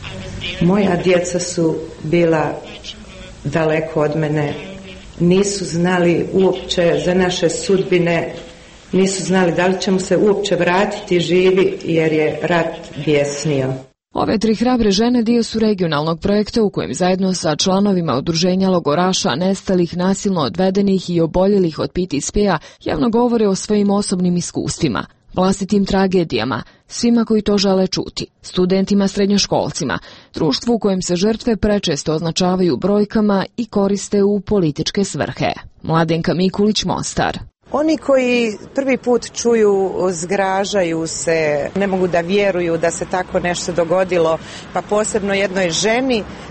[SPEAKER 12] Moja djeca su bila daleko od mene, nisu znali uopće za naše sudbine, nisu znali da li ćemo se uopće vratiti živi jer je rat bjesnio.
[SPEAKER 21] Ove tri hrabre žene dio su regionalnog projekta u kojem zajedno sa članovima udruženja logoraša, nestalih, nasilno odvedenih i oboljelih od P T S P-a javno govore o svojim osobnim iskustvima, vlastitim tragedijama, svima koji to žele čuti, studentima, srednjoškolcima, društvu u kojem se žrtve prečesto označavaju brojkama i koriste u političke svrhe. Mladenka Mikulić, Mostar.
[SPEAKER 22] Oni koji prvi put čuju, zgražaju se, ne mogu da vjeruju da se tako nešto dogodilo, pa posebno jednoj ženi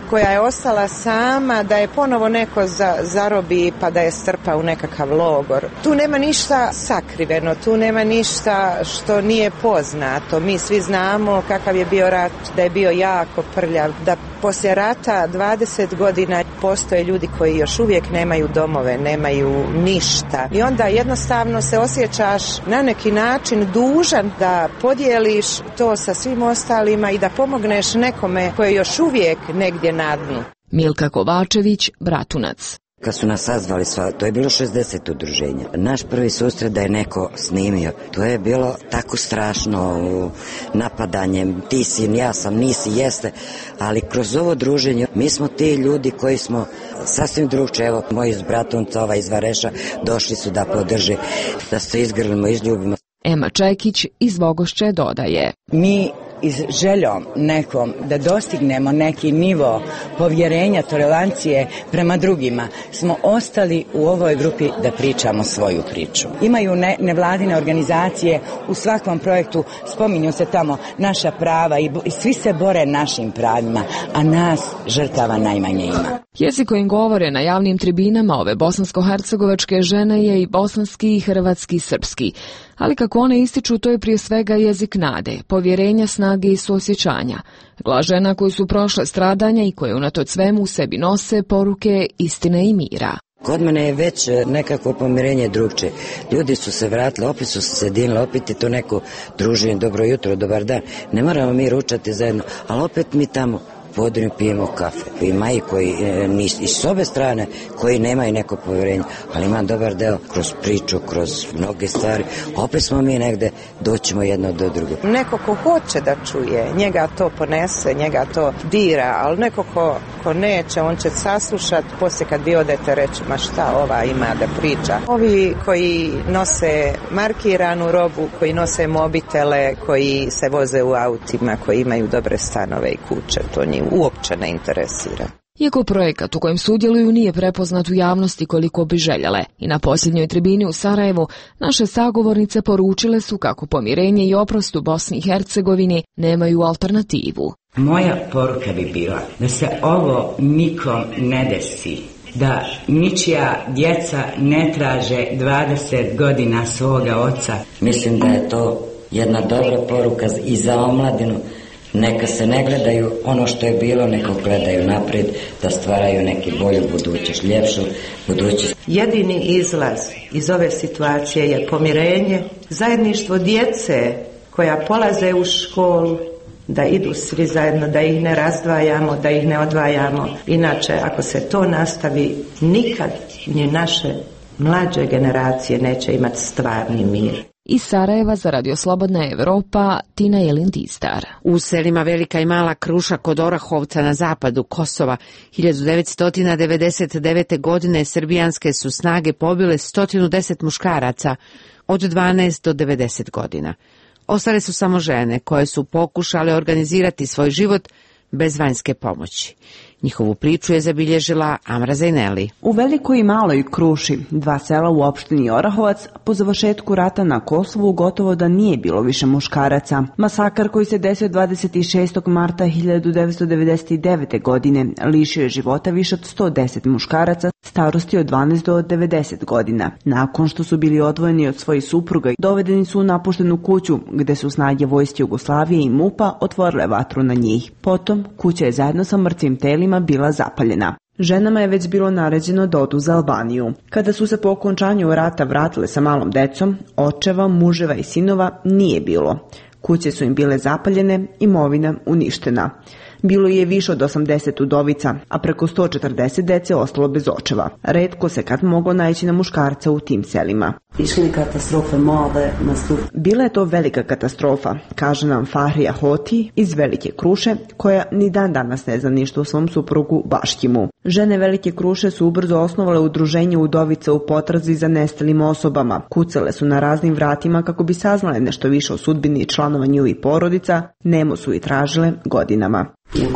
[SPEAKER 22] koja je ostala sama, da je ponovo neko za, zarobi pa da je strpa u nekakav logor. Tu nema ništa sakriveno, tu nema ništa što nije poznato. Mi svi znamo kakav je bio rat, da je bio jako prljav, da poslije rata dvadeset godina postoje ljudi koji još uvijek nemaju domove, nemaju ništa. I onda jednostavno se osjećaš na neki način dužan da podijeliš to sa svim ostalima i da pomogneš nekome koji je još uvijek negdje na dnu.
[SPEAKER 21] Milka Kovačević, Bratunac.
[SPEAKER 3] Kad su nas sazvali, sva, to je bilo šezdeset udruženja. Naš prvi susret da je neko snimio, to je bilo tako strašno, napadanjem, ti si, ja sam, nisi, jeste, ali kroz ovo druženje mi smo ti ljudi koji smo sasvim drugčije, evo moji iz Bratunca, ova iz Vareša, došli su da podrže, da se izgrlimo, izljubimo.
[SPEAKER 21] Ema Čekić iz Vogošće dodaje.
[SPEAKER 4] Mi iz željom nekom da dostignemo neki nivo povjerenja, tolerancije prema drugima, smo ostali u ovoj grupi da pričamo svoju priču. Imaju ne, nevladine organizacije, u svakom projektu spominju se tamo naša prava i, i svi se bore našim pravima, a nas žrtava najmanje ima.
[SPEAKER 21] Jezik kojim govore na javnim tribinama ove bosansko-hercegovačke žene je i bosanski, i hrvatski, i srpski. Ali kako one ističu, to je prije svega jezik nade, povjerenja, snage i suosjećanja. Glas žena koji su prošle stradanja i koje unatoč svemu u sebi nose poruke istine i mira.
[SPEAKER 3] Kod mene je već nekako pomirenje drugče. Ljudi su se vratili, opet su se sjedinili, opet je to neko druženje, dobro jutro, dobar dan. Ne moramo mi ručati zajedno, ali opet mi tamo podne pijemo kafe. Ima i koji e, i s obe strane koji nemaju neko povjerenje, ali imam dobar deo kroz priču, kroz mnoge stvari. Opet smo mi negde, doćemo jedno do drugog.
[SPEAKER 22] Neko ko hoće da čuje, njega to ponese, njega to dira, ali neko ko, ko neće, on će saslušati, poslije kad vi odete reći, ma šta ova ima da priča. Ovi koji nose markiranu robu, koji nose mobitele, koji se voze u autima, koji imaju dobre stanove i kuće, to njih uopće ne interesira.
[SPEAKER 21] Iako projekat u kojem sudjeluju nije prepoznat u javnosti koliko bi željele, i na posljednjoj tribini u Sarajevu naše sagovornice poručile su kako pomirenje i oprost u Bosni i Hercegovini nemaju alternativu.
[SPEAKER 11] Moja poruka bi bila da se ovo nikom ne desi, da ničija djeca ne traže dvadeset godina svoga oca.
[SPEAKER 3] Mislim da je to jedna dobra poruka i za omladinu. Neka se ne gledaju ono što je bilo, neka gledaju naprijed, da stvaraju neki bolju budućnost, ljepšu budućnost.
[SPEAKER 12] Jedini izlaz iz ove situacije je pomirenje, zajedništvo djece koja polaze u školu, da idu svi zajedno, da ih ne razdvajamo, da ih ne odvajamo. Inače, ako se to nastavi, nikad ni naše mlađe generacije neće imati stvarni mir.
[SPEAKER 21] Iz Sarajeva za Radio Slobodna Evropa, Tina Jelin-Tistar.
[SPEAKER 1] U selima Velika i Mala Kruša kod Orahovca na zapadu Kosova hiljadu devetsto devedeset devete. godine srbijanske su snage pobile sto deset muškaraca od dvanaest do devedeset godina. Ostale su samo žene koje su pokušale organizirati svoj život bez vanjske pomoći. Njihovu priču je zabilježila Amra Zajneli.
[SPEAKER 5] U Velikoj i Maloj Kruši, dva sela u opštini Orahovac, po završetku rata na Kosovu gotovo da nije bilo više muškaraca. Masakar koji se desio dvadeset šestog marta hiljadu devetsto devedeset devete. godine lišio je života više od sto deset muškaraca starosti od dvanaest do devedeset godina. Nakon što su bili odvojeni od svojih supruga, dovedeni su u napuštenu kuću gde su snage vojske Jugoslavije i MUP-a otvorile vatru na njih. Potom kuća je zajedno sa mrtvim telima bila zapaljena. Ženama je već bilo naređeno da odu za Albaniju. Kada su se po okončanju rata vratile sa malom decom, očeva, muževa i sinova nije bilo. Kuće su im bile zapaljene, imovina uništena. Bilo je više od osamdeset udovica, a preko sto četrdeset dece ostalo bez očeva. Retko se kad moglo naići na muškarca u tim selima.
[SPEAKER 7] Išli katastrofe male nastup.
[SPEAKER 5] Bila je to velika katastrofa, kaže nam Fahrija Hoti iz Velike Kruše, koja ni dan danas ne zna ništa o svom suprugu Baškimu. Žene Velike Kruše su ubrzo osnovale udruženje udovica u potrazi za nestalim osobama. Kucale su na raznim vratima kako bi saznale nešto više o sudbini članova njihovih porodica, nemo su i tražile godinama.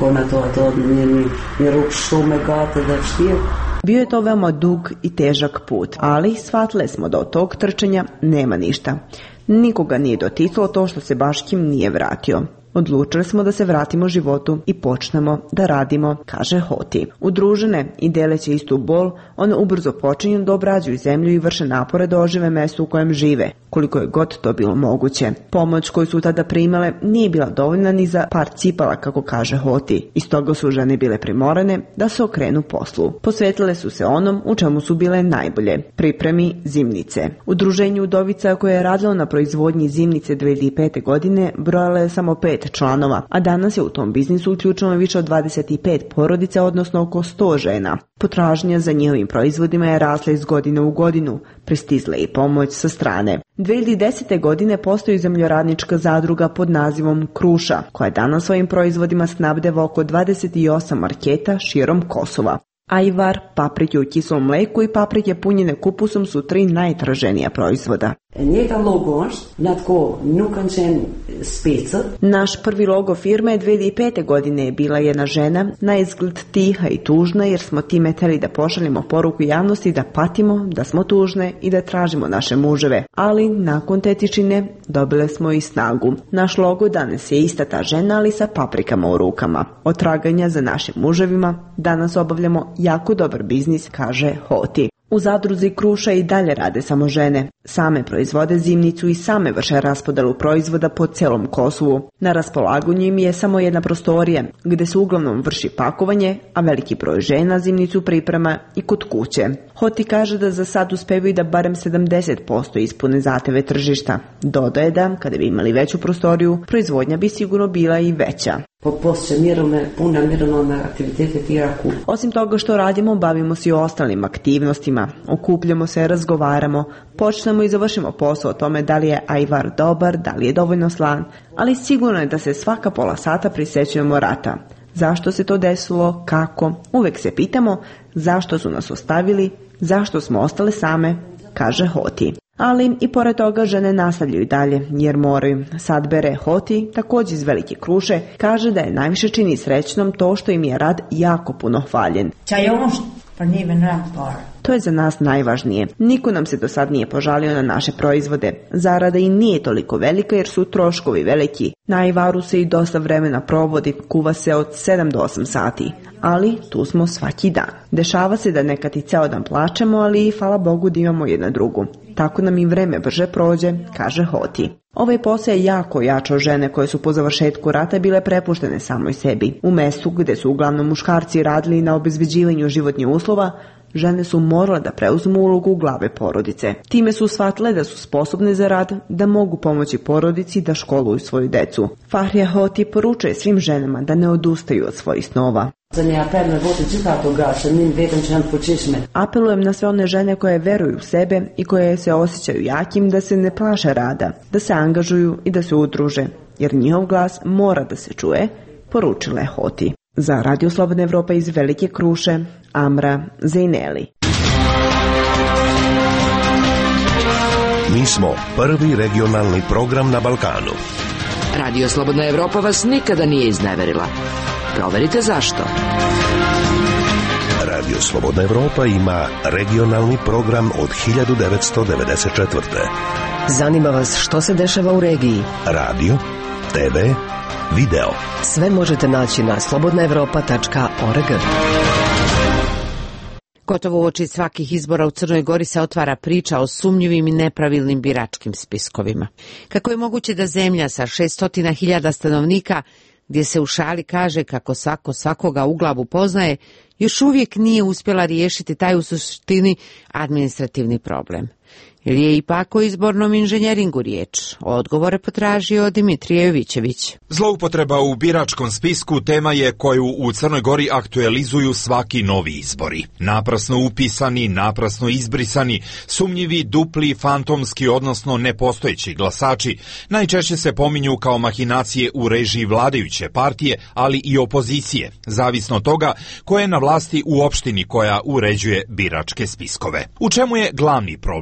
[SPEAKER 5] Bio je to veoma dug i težak put, ali shvatile smo da od tog trčanja nema ništa. Nikoga nije doticalo to što se Baškim nije vratio. Odlučili smo da se vratimo životu i počnemo da radimo, kaže Hoti. Udružene i deleće istu bol, one ubrzo počinju da obrađuju zemlju i vrše napore da ožive mesto u kojem žive, koliko je god to bilo moguće. Pomoć koju su tada primale nije bila dovoljna ni za par cipala, kako kaže Hoti. Iz toga su žene bile primorane da se okrenu poslu. Posvetile su se onom u čemu su bile najbolje, pripremi zimnice. Udruženje udovica koje je radilo na proizvodnji zimnice dve hiljade pete. godine brojalo je samo pet članova, a danas je u tom biznisu uključeno više od dvadeset pet porodica, odnosno oko sto žena. Potražnja za njihovim proizvodima je rasla iz godine u godinu, pristizla je i pomoć sa strane. dve hiljade desete. godine postoji zemljoradnička zadruga pod nazivom Kruša, koja danas svojim proizvodima snabdeva oko dvadeset osam marketa širom Kosova. Ajvar, paprike u kiselom mleku i paprike punjene kupusom su tri najtraženija proizvoda. Naš prvi logo firme dve hiljade pete. godine je bila jedna žena, na izgled tiha i tužna, jer smo time htjeli da pošaljemo poruku javnosti da patimo, da smo tužne i da tražimo naše muževe. Ali nakon te tišine dobile smo i snagu. Naš logo danas je ista ta žena, ali sa paprikama u rukama. Od traganja za našim muževima danas obavljamo jako dobar biznis, kaže Hoti. U zadruzi Kruša i dalje rade samo žene. Same proizvode zimnicu i same vrše raspodelu proizvoda po celom Kosovu. Na raspolaganju im je samo jedna prostorija, gde se uglavnom vrši pakovanje, a veliki broj žena zimnicu priprema i kod kuće. Hoti kaže da za sad uspevaju da barem sedamdeset posto ispune zahteve tržišta. Dodaje da, kada bi imali veću prostoriju, proizvodnja bi sigurno bila i veća. Osim toga što radimo, bavimo se i ostalim aktivnostima. Okupljamo se, razgovaramo, počnemo i završimo posao o tome da li je ajvar dobar, da li je dovoljno slan, ali sigurno je da se svaka pola sata prisjećujemo rata. Zašto se to desilo, kako? Uvek se pitamo zašto su nas ostavili, zašto smo ostale same, kaže Hoti. Ali i pored toga žene nastavljaju dalje, jer moraju. Sad bere Hoti, također iz Velike Kruše, kaže da je najviše čini srećnom to što im je rad jako puno hvaljen. To je za nas najvažnije. Niko nam se do sad nije požalio na naše proizvode. Zarada i nije toliko velika jer su troškovi veliki. Na ajvaru se i dosta vremena provodi, kuva se od sedam do osam sati. Ali tu smo svaki dan. Dešava se da nekad i ceo dan plačemo, ali i hvala Bogu da imamo jedna drugu. Tako nam i vreme brže prođe, kaže Hoti. Ovaj posao je jako jačao žene koje su po završetku rata bile prepuštene samoj sebi. U mestu gde su uglavnom muškarci radili na obezbeđivanju životnih uslova, žene su morale da preuzmu ulogu glave porodice. Time su shvatile da su sposobne za rad, da mogu pomoći porodici da školuju svoju decu. Fahrija Hoti poručuje svim ženama da ne odustaju od svojih snova. Apelujem na sve one žene koje veruju u sebe i koje se osjećaju jakim da se ne plaše rada, da se angažuju i da se udruže, jer njihov glas mora da se čuje, poručila je Hoti. Za Radio Slobodna Evropa iz Velike Kruše, Amra Zejneli.
[SPEAKER 2] Mi smo prvi regionalni program na Balkanu.
[SPEAKER 8] Radio Slobodna Evropa vas nikada nije izneverila. Proverite zašto.
[SPEAKER 2] Radio Slobodna Evropa ima regionalni program od hiljadu devetsto devedeset četvrte.
[SPEAKER 8] Zanima vas što se dešava u regiji?
[SPEAKER 2] Radio, te ve, video.
[SPEAKER 8] Sve možete naći na slobodna evropa tačka org.
[SPEAKER 1] Gotovo uoči svakih izbora u Crnoj Gori se otvara priča o sumnjivim i nepravilnim biračkim spiskovima. Kako je moguće da zemlja sa šessto hiljada stanovnika, gdje se u šali kaže kako svako svakoga u glavu poznaje, još uvijek nije uspjela riješiti taj u suštini administrativni problem? Ili je ipak o izbornom inženjeringu riječ? Odgovore potražio Dimitrije Jovićević.
[SPEAKER 9] Zloupotreba u biračkom spisku tema je koju u Crnoj Gori aktualizuju svaki novi izbori. Naprasno upisani, naprasno izbrisani, sumnjivi, dupli, fantomski, odnosno nepostojeći glasači najčešće se pominju kao mahinacije u režiji vladajuće partije, ali i opozicije, zavisno od toga ko je na vlasti u opštini koja uređuje biračke spiskove. U čemu je glavni problem i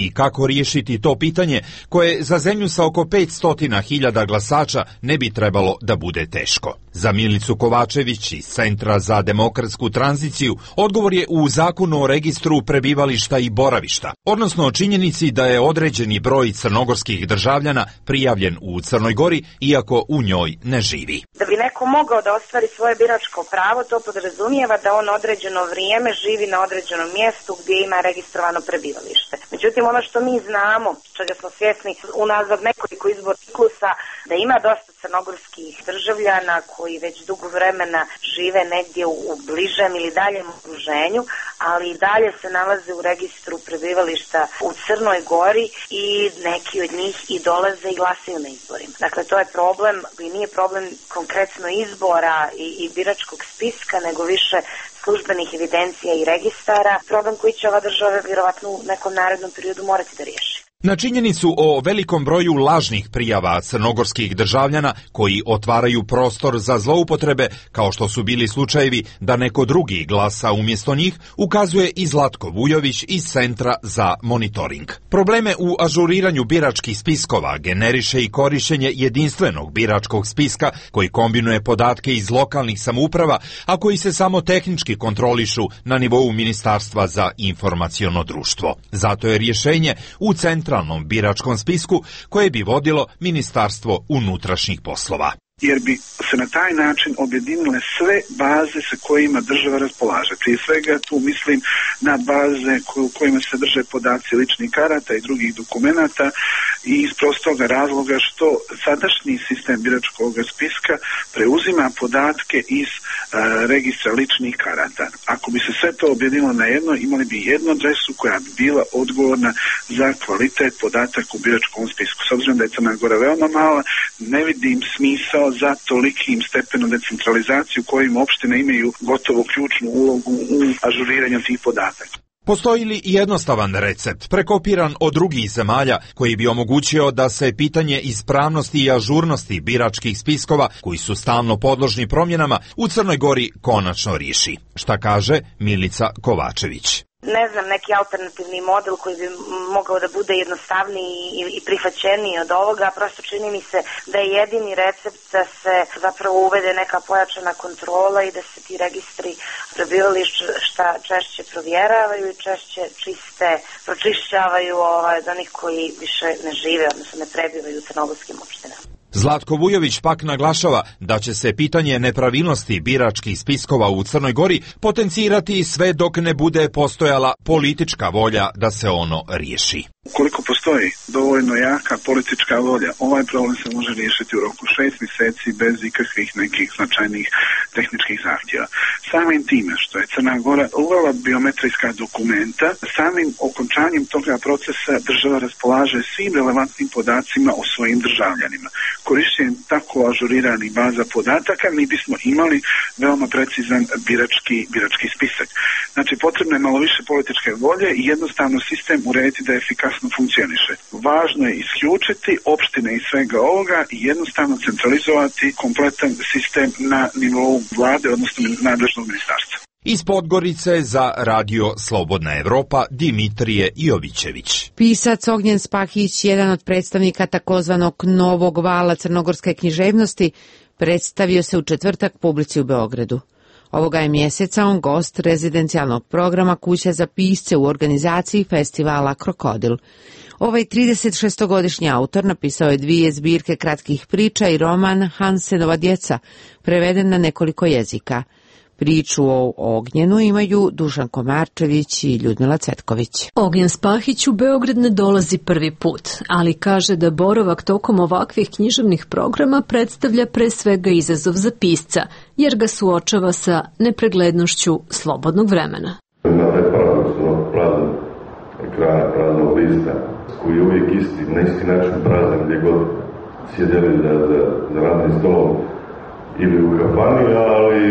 [SPEAKER 9] i kako riješiti to pitanje koje za zemlju sa oko petsto hiljada glasača ne bi trebalo da bude teško. Za Milicu Kovačević iz Centra za demokratsku tranziciju odgovor je u Zakonu o registru prebivališta i boravišta, odnosno o činjenici da je određeni broj crnogorskih državljana prijavljen u Crnoj Gori, iako u njoj ne živi.
[SPEAKER 13] Da bi neko mogao da ostvari svoje biračko pravo, to podrazumijeva da on određeno vrijeme živi na određenom mjestu gdje ima registrovano prebivalište. Međutim, ono što mi znamo, čega smo svjesni unazad nekoliko izbornih ciklusa, da ima dosta crnogorskih državljana koji već dugo vremena žive negdje u bližem ili daljem okruženju, ali i dalje se nalaze u registru prebivališta u Crnoj Gori i neki od njih i dolaze i glasaju na izborima. Dakle, to je problem koji nije problem konkretno izbora i, i biračkog spiska, nego više službenih evidencija i registara, problem koji će ova država vjerovatno u nekom narednom periodu morati da riješi.
[SPEAKER 9] Na činjenicu o velikom broju lažnih prijava crnogorskih državljana koji otvaraju prostor za zloupotrebe, kao što su bili slučajevi da neko drugi glasa umjesto njih, ukazuje i Zlatko Vujović iz Centra za monitoring. Probleme u ažuriranju biračkih spiskova generiše i korišćenje jedinstvenog biračkog spiska koji kombinuje podatke iz lokalnih samouprava, a koji se samo tehnički kontrolišu na nivou Ministarstva za informaciono društvo. Zato je rješenje u Centra biračkom spisku koje bi vodilo Ministarstvo unutrašnjih poslova.
[SPEAKER 14] Jer bi se na taj način objedinile sve baze sa kojima država raspolaže. Prije svega tu mislim na baze u kojima se drže podaci ličnih karata i drugih dokumenata i iz prostoga razloga što sadašnji sistem biračkog spiska preuzima podatke iz a, registra ličnih karata. Ako bi se sve to objedinilo na jedno, imali bi jednu adresu koja bi bila odgovorna za kvalitet podataka u biračkom spisku. S obzirom da je Crna Gora veoma mala, ne vidim smisao za tolikim stepenom decentralizaciju kojim opštine imaju gotovo ključnu ulogu u ažuriranju tih podataka.
[SPEAKER 9] Postoji li jednostavan recept, prekopiran od drugih zemalja, koji bi omogućio da se pitanje ispravnosti i ažurnosti biračkih spiskova, koji su stalno podložni promjenama, u Crnoj Gori konačno riješi? Šta kaže Milica Kovačević?
[SPEAKER 13] Ne znam, neki alternativni model koji bi mogao da bude jednostavniji i prihvaćeniji od ovoga, prosto čini mi se da je jedini recept da se zapravo uvede neka pojačana kontrola i da se ti registri prebivališta češće provjeravaju i češće čiste, pročišćavaju ovaj, od onih koji više ne žive, odnosno ne prebivaju u crnogorskim opštinama.
[SPEAKER 9] Zlatko Vujović pak naglašava da će se pitanje nepravilnosti biračkih spiskova u Crnoj Gori potencirati sve dok ne bude postojala politička volja da se ono riješi.
[SPEAKER 14] Ukoliko postoji dovoljno jaka politička volja, ovaj problem se može riješiti u roku šest mjeseci bez ikakvih nekih značajnih tehničkih zahtjeva. Samim time što je Crna Gora uvela biometrijska dokumenta, samim okončanjem toga procesa država raspolaže svim relevantnim podacima o svojim državljanima. Korišćenjem tako ažuriranih baza podataka mi bismo imali veoma precizan birački, birački spisak. Znači potrebno je malo više političke volje i jednostavno sistem urediti da efikasno funkcioniše. Važno je isključiti opštine iz svega ovoga i jednostavno centralizovati kompletan sistem na nivou vlade, odnosno nadležnog ministarstva.
[SPEAKER 9] Iz Podgorice za Radio Slobodna Evropa Dimitrije Jovićević.
[SPEAKER 1] Pisac Ognjen Spahić, jedan od predstavnika takozvanog novog vala crnogorske književnosti, predstavio se u četvrtak publici u Beogradu. Ovoga je mjeseca on gost rezidencijalnog programa Kuća za pisce u organizaciji festivala Krokodil. Ovaj tridesetšestogodišnji autor napisao je dvije zbirke kratkih priča i roman Hansenova djeca, preveden na nekoliko jezika. Priču o Ognjenu imaju Dušan Komarčević i Ljudmila Cvetković.
[SPEAKER 15] Ognjen Spahić u Beograd ne dolazi prvi put, ali kaže da boravak tokom ovakvih književnih programa predstavlja pre svega izazov za pisca, jer ga suočava sa nepreglednošću slobodnog vremena.
[SPEAKER 17] Ima taj paradoks onog praznog ekrana, praznog lista, koji je uvijek isti, na isti način prazan gdje god sjedeli za, za, za radnim stolom ili u kafani, ali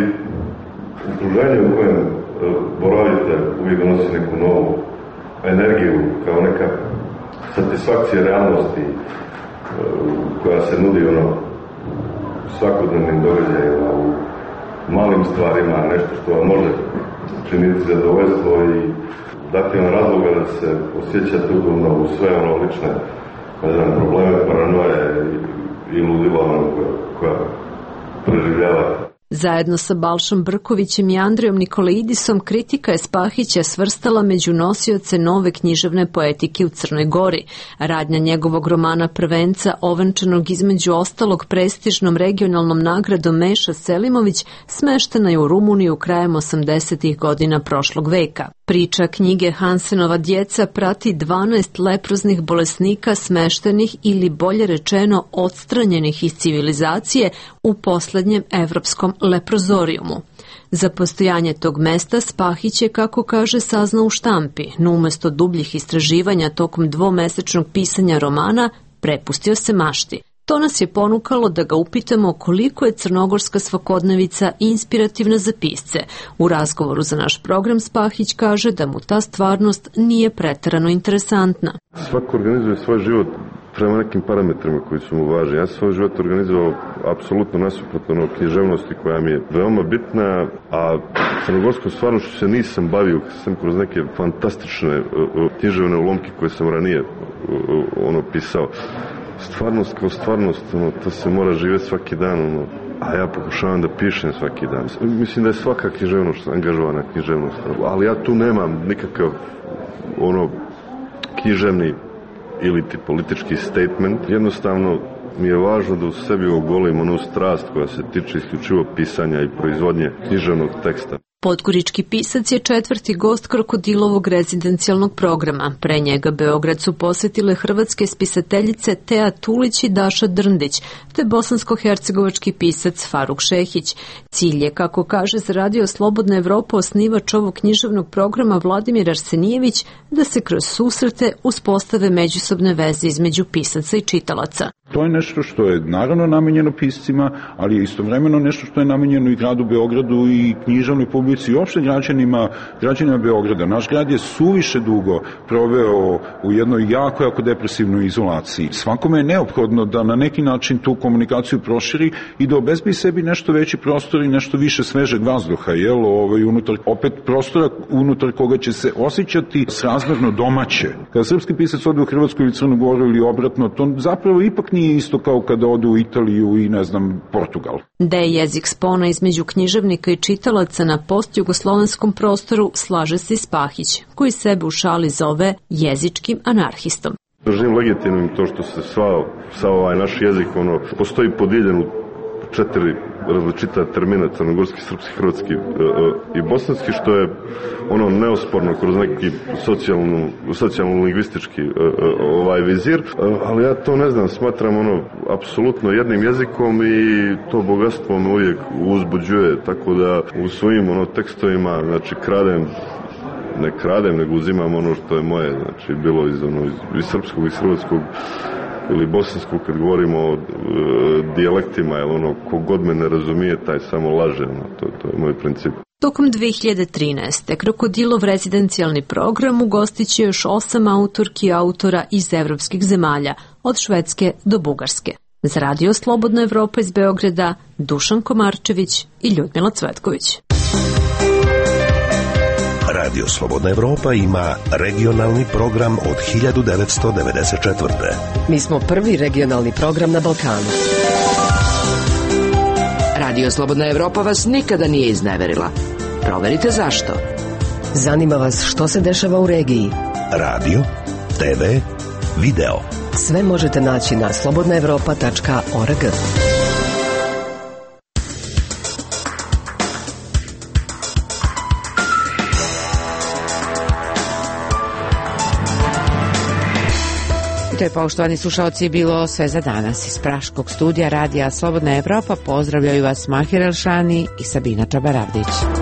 [SPEAKER 17] okruženje u kojem boravite uvijek donosi neku novu energiju, kao neka satisfakcija realnosti koja se nudi ono svakodnevnim događajima, u malim stvarima, nešto što vam može činiti zadovoljstvo i dati vam razloga da se osjećate udobno u sve ono lične, ne znam, probleme, paranoje i ludila koja, koja preživljavate.
[SPEAKER 15] Zajedno sa Balšom Brkovićem i Andrijom Nikolaidisom kritika je Spahića svrstala među nosioce nove književne poetike u Crnoj Gori. Radnja njegovog romana Prvenca, ovenčanog između ostalog prestižnom regionalnom nagradom Meša Selimović, smeštena je u Rumuniju krajem osamdesetih godina prošlog veka. Priča knjige Hansenova djeca prati dvanaest leproznih bolesnika smeštenih ili bolje rečeno odstranjenih iz civilizacije u poslednjem evropskom leprozorijumu. Za postojanje tog mesta Spahić je, kako kaže, saznao u štampi, no umesto dubljih istraživanja tokom dvomesečnog pisanja romana prepustio se mašti. To nas je ponukalo da ga upitamo koliko je crnogorska svakodnevica inspirativna za pisce. U razgovoru za naš program Spahić kaže da mu ta stvarnost nije preterano interesantna.
[SPEAKER 17] Svako organizuje svoj život prema nekim parametrima koji su mu važni. Ja sam svoj život organizovao apsolutno nasuprotno književnosti koja mi je veoma bitna, a crnogorskom stvarnošću se nisam bavio sam kroz neke fantastične književne ulomke koje sam ranije ono pisao. Stvarnost kao stvarnost, ono, to se mora živjeti svaki dan, ono, a ja pokušavam da pišem svaki dan. Mislim da je svaka književnost angažovana književnost, ali ja tu nemam nikakav ono književni ili ti politički statement. Jednostavno mi je važno da u sebi ogolim onu strast koja se tiče isključivo pisanja i proizvodnje književnog teksta.
[SPEAKER 15] Podgorički pisac je četvrti gost Krokodilovog rezidencijalnog programa. Pre njega Beograd su posetile hrvatske spisateljice Teja Tulić i Daša Drndić, te bosansko-hercegovački pisac Faruk Šehić. Cilj je, kako kaže za Radio Slobodna Evropa osnivač ovog književnog programa Vladimir Arsenijević, da se kroz susrete uspostave međusobne veze između pisaca i čitalaca.
[SPEAKER 6] To je nešto što je naravno namenjeno piscima, ali je istovremeno nešto što je namenjeno i gradu Beogradu i književnoj publici i uopšte građanima, građanima Beograda. Naš grad je suviše dugo proveo u jednoj jako, jako depresivnoj izolaciji. Svakome je neophodno da na neki način tu komunikaciju proširi i da obezbi sebi nešto veći prostor i nešto više svežeg vazduha, jel, ovaj, unutar, opet prostora unutar koga će se osjećati srazmerno domaće. Kada srpski pisac ode u Hrvatsku ili Crnu Goru ili obratno, to zapravo ipak nije isto kao kada ode u Italiju i, ne znam, Portugal.
[SPEAKER 15] Da je jezik spona između književnika i čitalaca na postjugoslovenskom prostoru, slaže se i Spahić, koji sebe u šali zove jezičkim anarhistom.
[SPEAKER 17] Držim legitimnim to što se sva, sva ovaj naš jezik ono, postoji podijeljen u četiri različita termina, crnogorski, srpski, hrvatski e, e, i bosanski, što je ono neosporno kroz neki socijalnu, socijalno-lingvistički e, e, ovaj vizir, e, ali ja to ne znam, smatram ono apsolutno jednim jezikom i to bogatstvo me uvijek uzbuđuje, tako da u svojim ono tekstovima, znači kradem ne kradem, nego uzimam ono što je moje, znači bilo iz, ono, iz, iz srpskog, iz hrvatskog ili bosanskog, kad govorimo o e, dijalektima, jer ono, kogod me ne razumije, taj samo laže, ono, to, to je moj princip.
[SPEAKER 15] Tokom dve hiljade trinaeste. Krokodilov rezidencijalni program ugostit će još osam autorki i autora iz evropskih zemalja, od Švedske do Bugarske. Za Radio Slobodna Evropa iz Beograda, Dušan Komarčević i Ljudmila Cvetković.
[SPEAKER 2] Radio Slobodna Evropa ima regionalni program od hiljadu devetsto devedeset četvrte.
[SPEAKER 8] Mi smo prvi regionalni program na Balkanu. Radio Slobodna Evropa vas nikada nije izneverila. Proverite zašto. Zanima vas što se dešava u regiji.
[SPEAKER 2] Radio, te ve, video.
[SPEAKER 8] Sve možete naći na slobodna evropa tačka org.
[SPEAKER 1] To je, poštovani slušalci, bilo sve za danas. Iz praškog studija Radija Slobodna Evropa pozdravljaju vas Mahir Elšani i Sabina Čabaravdić.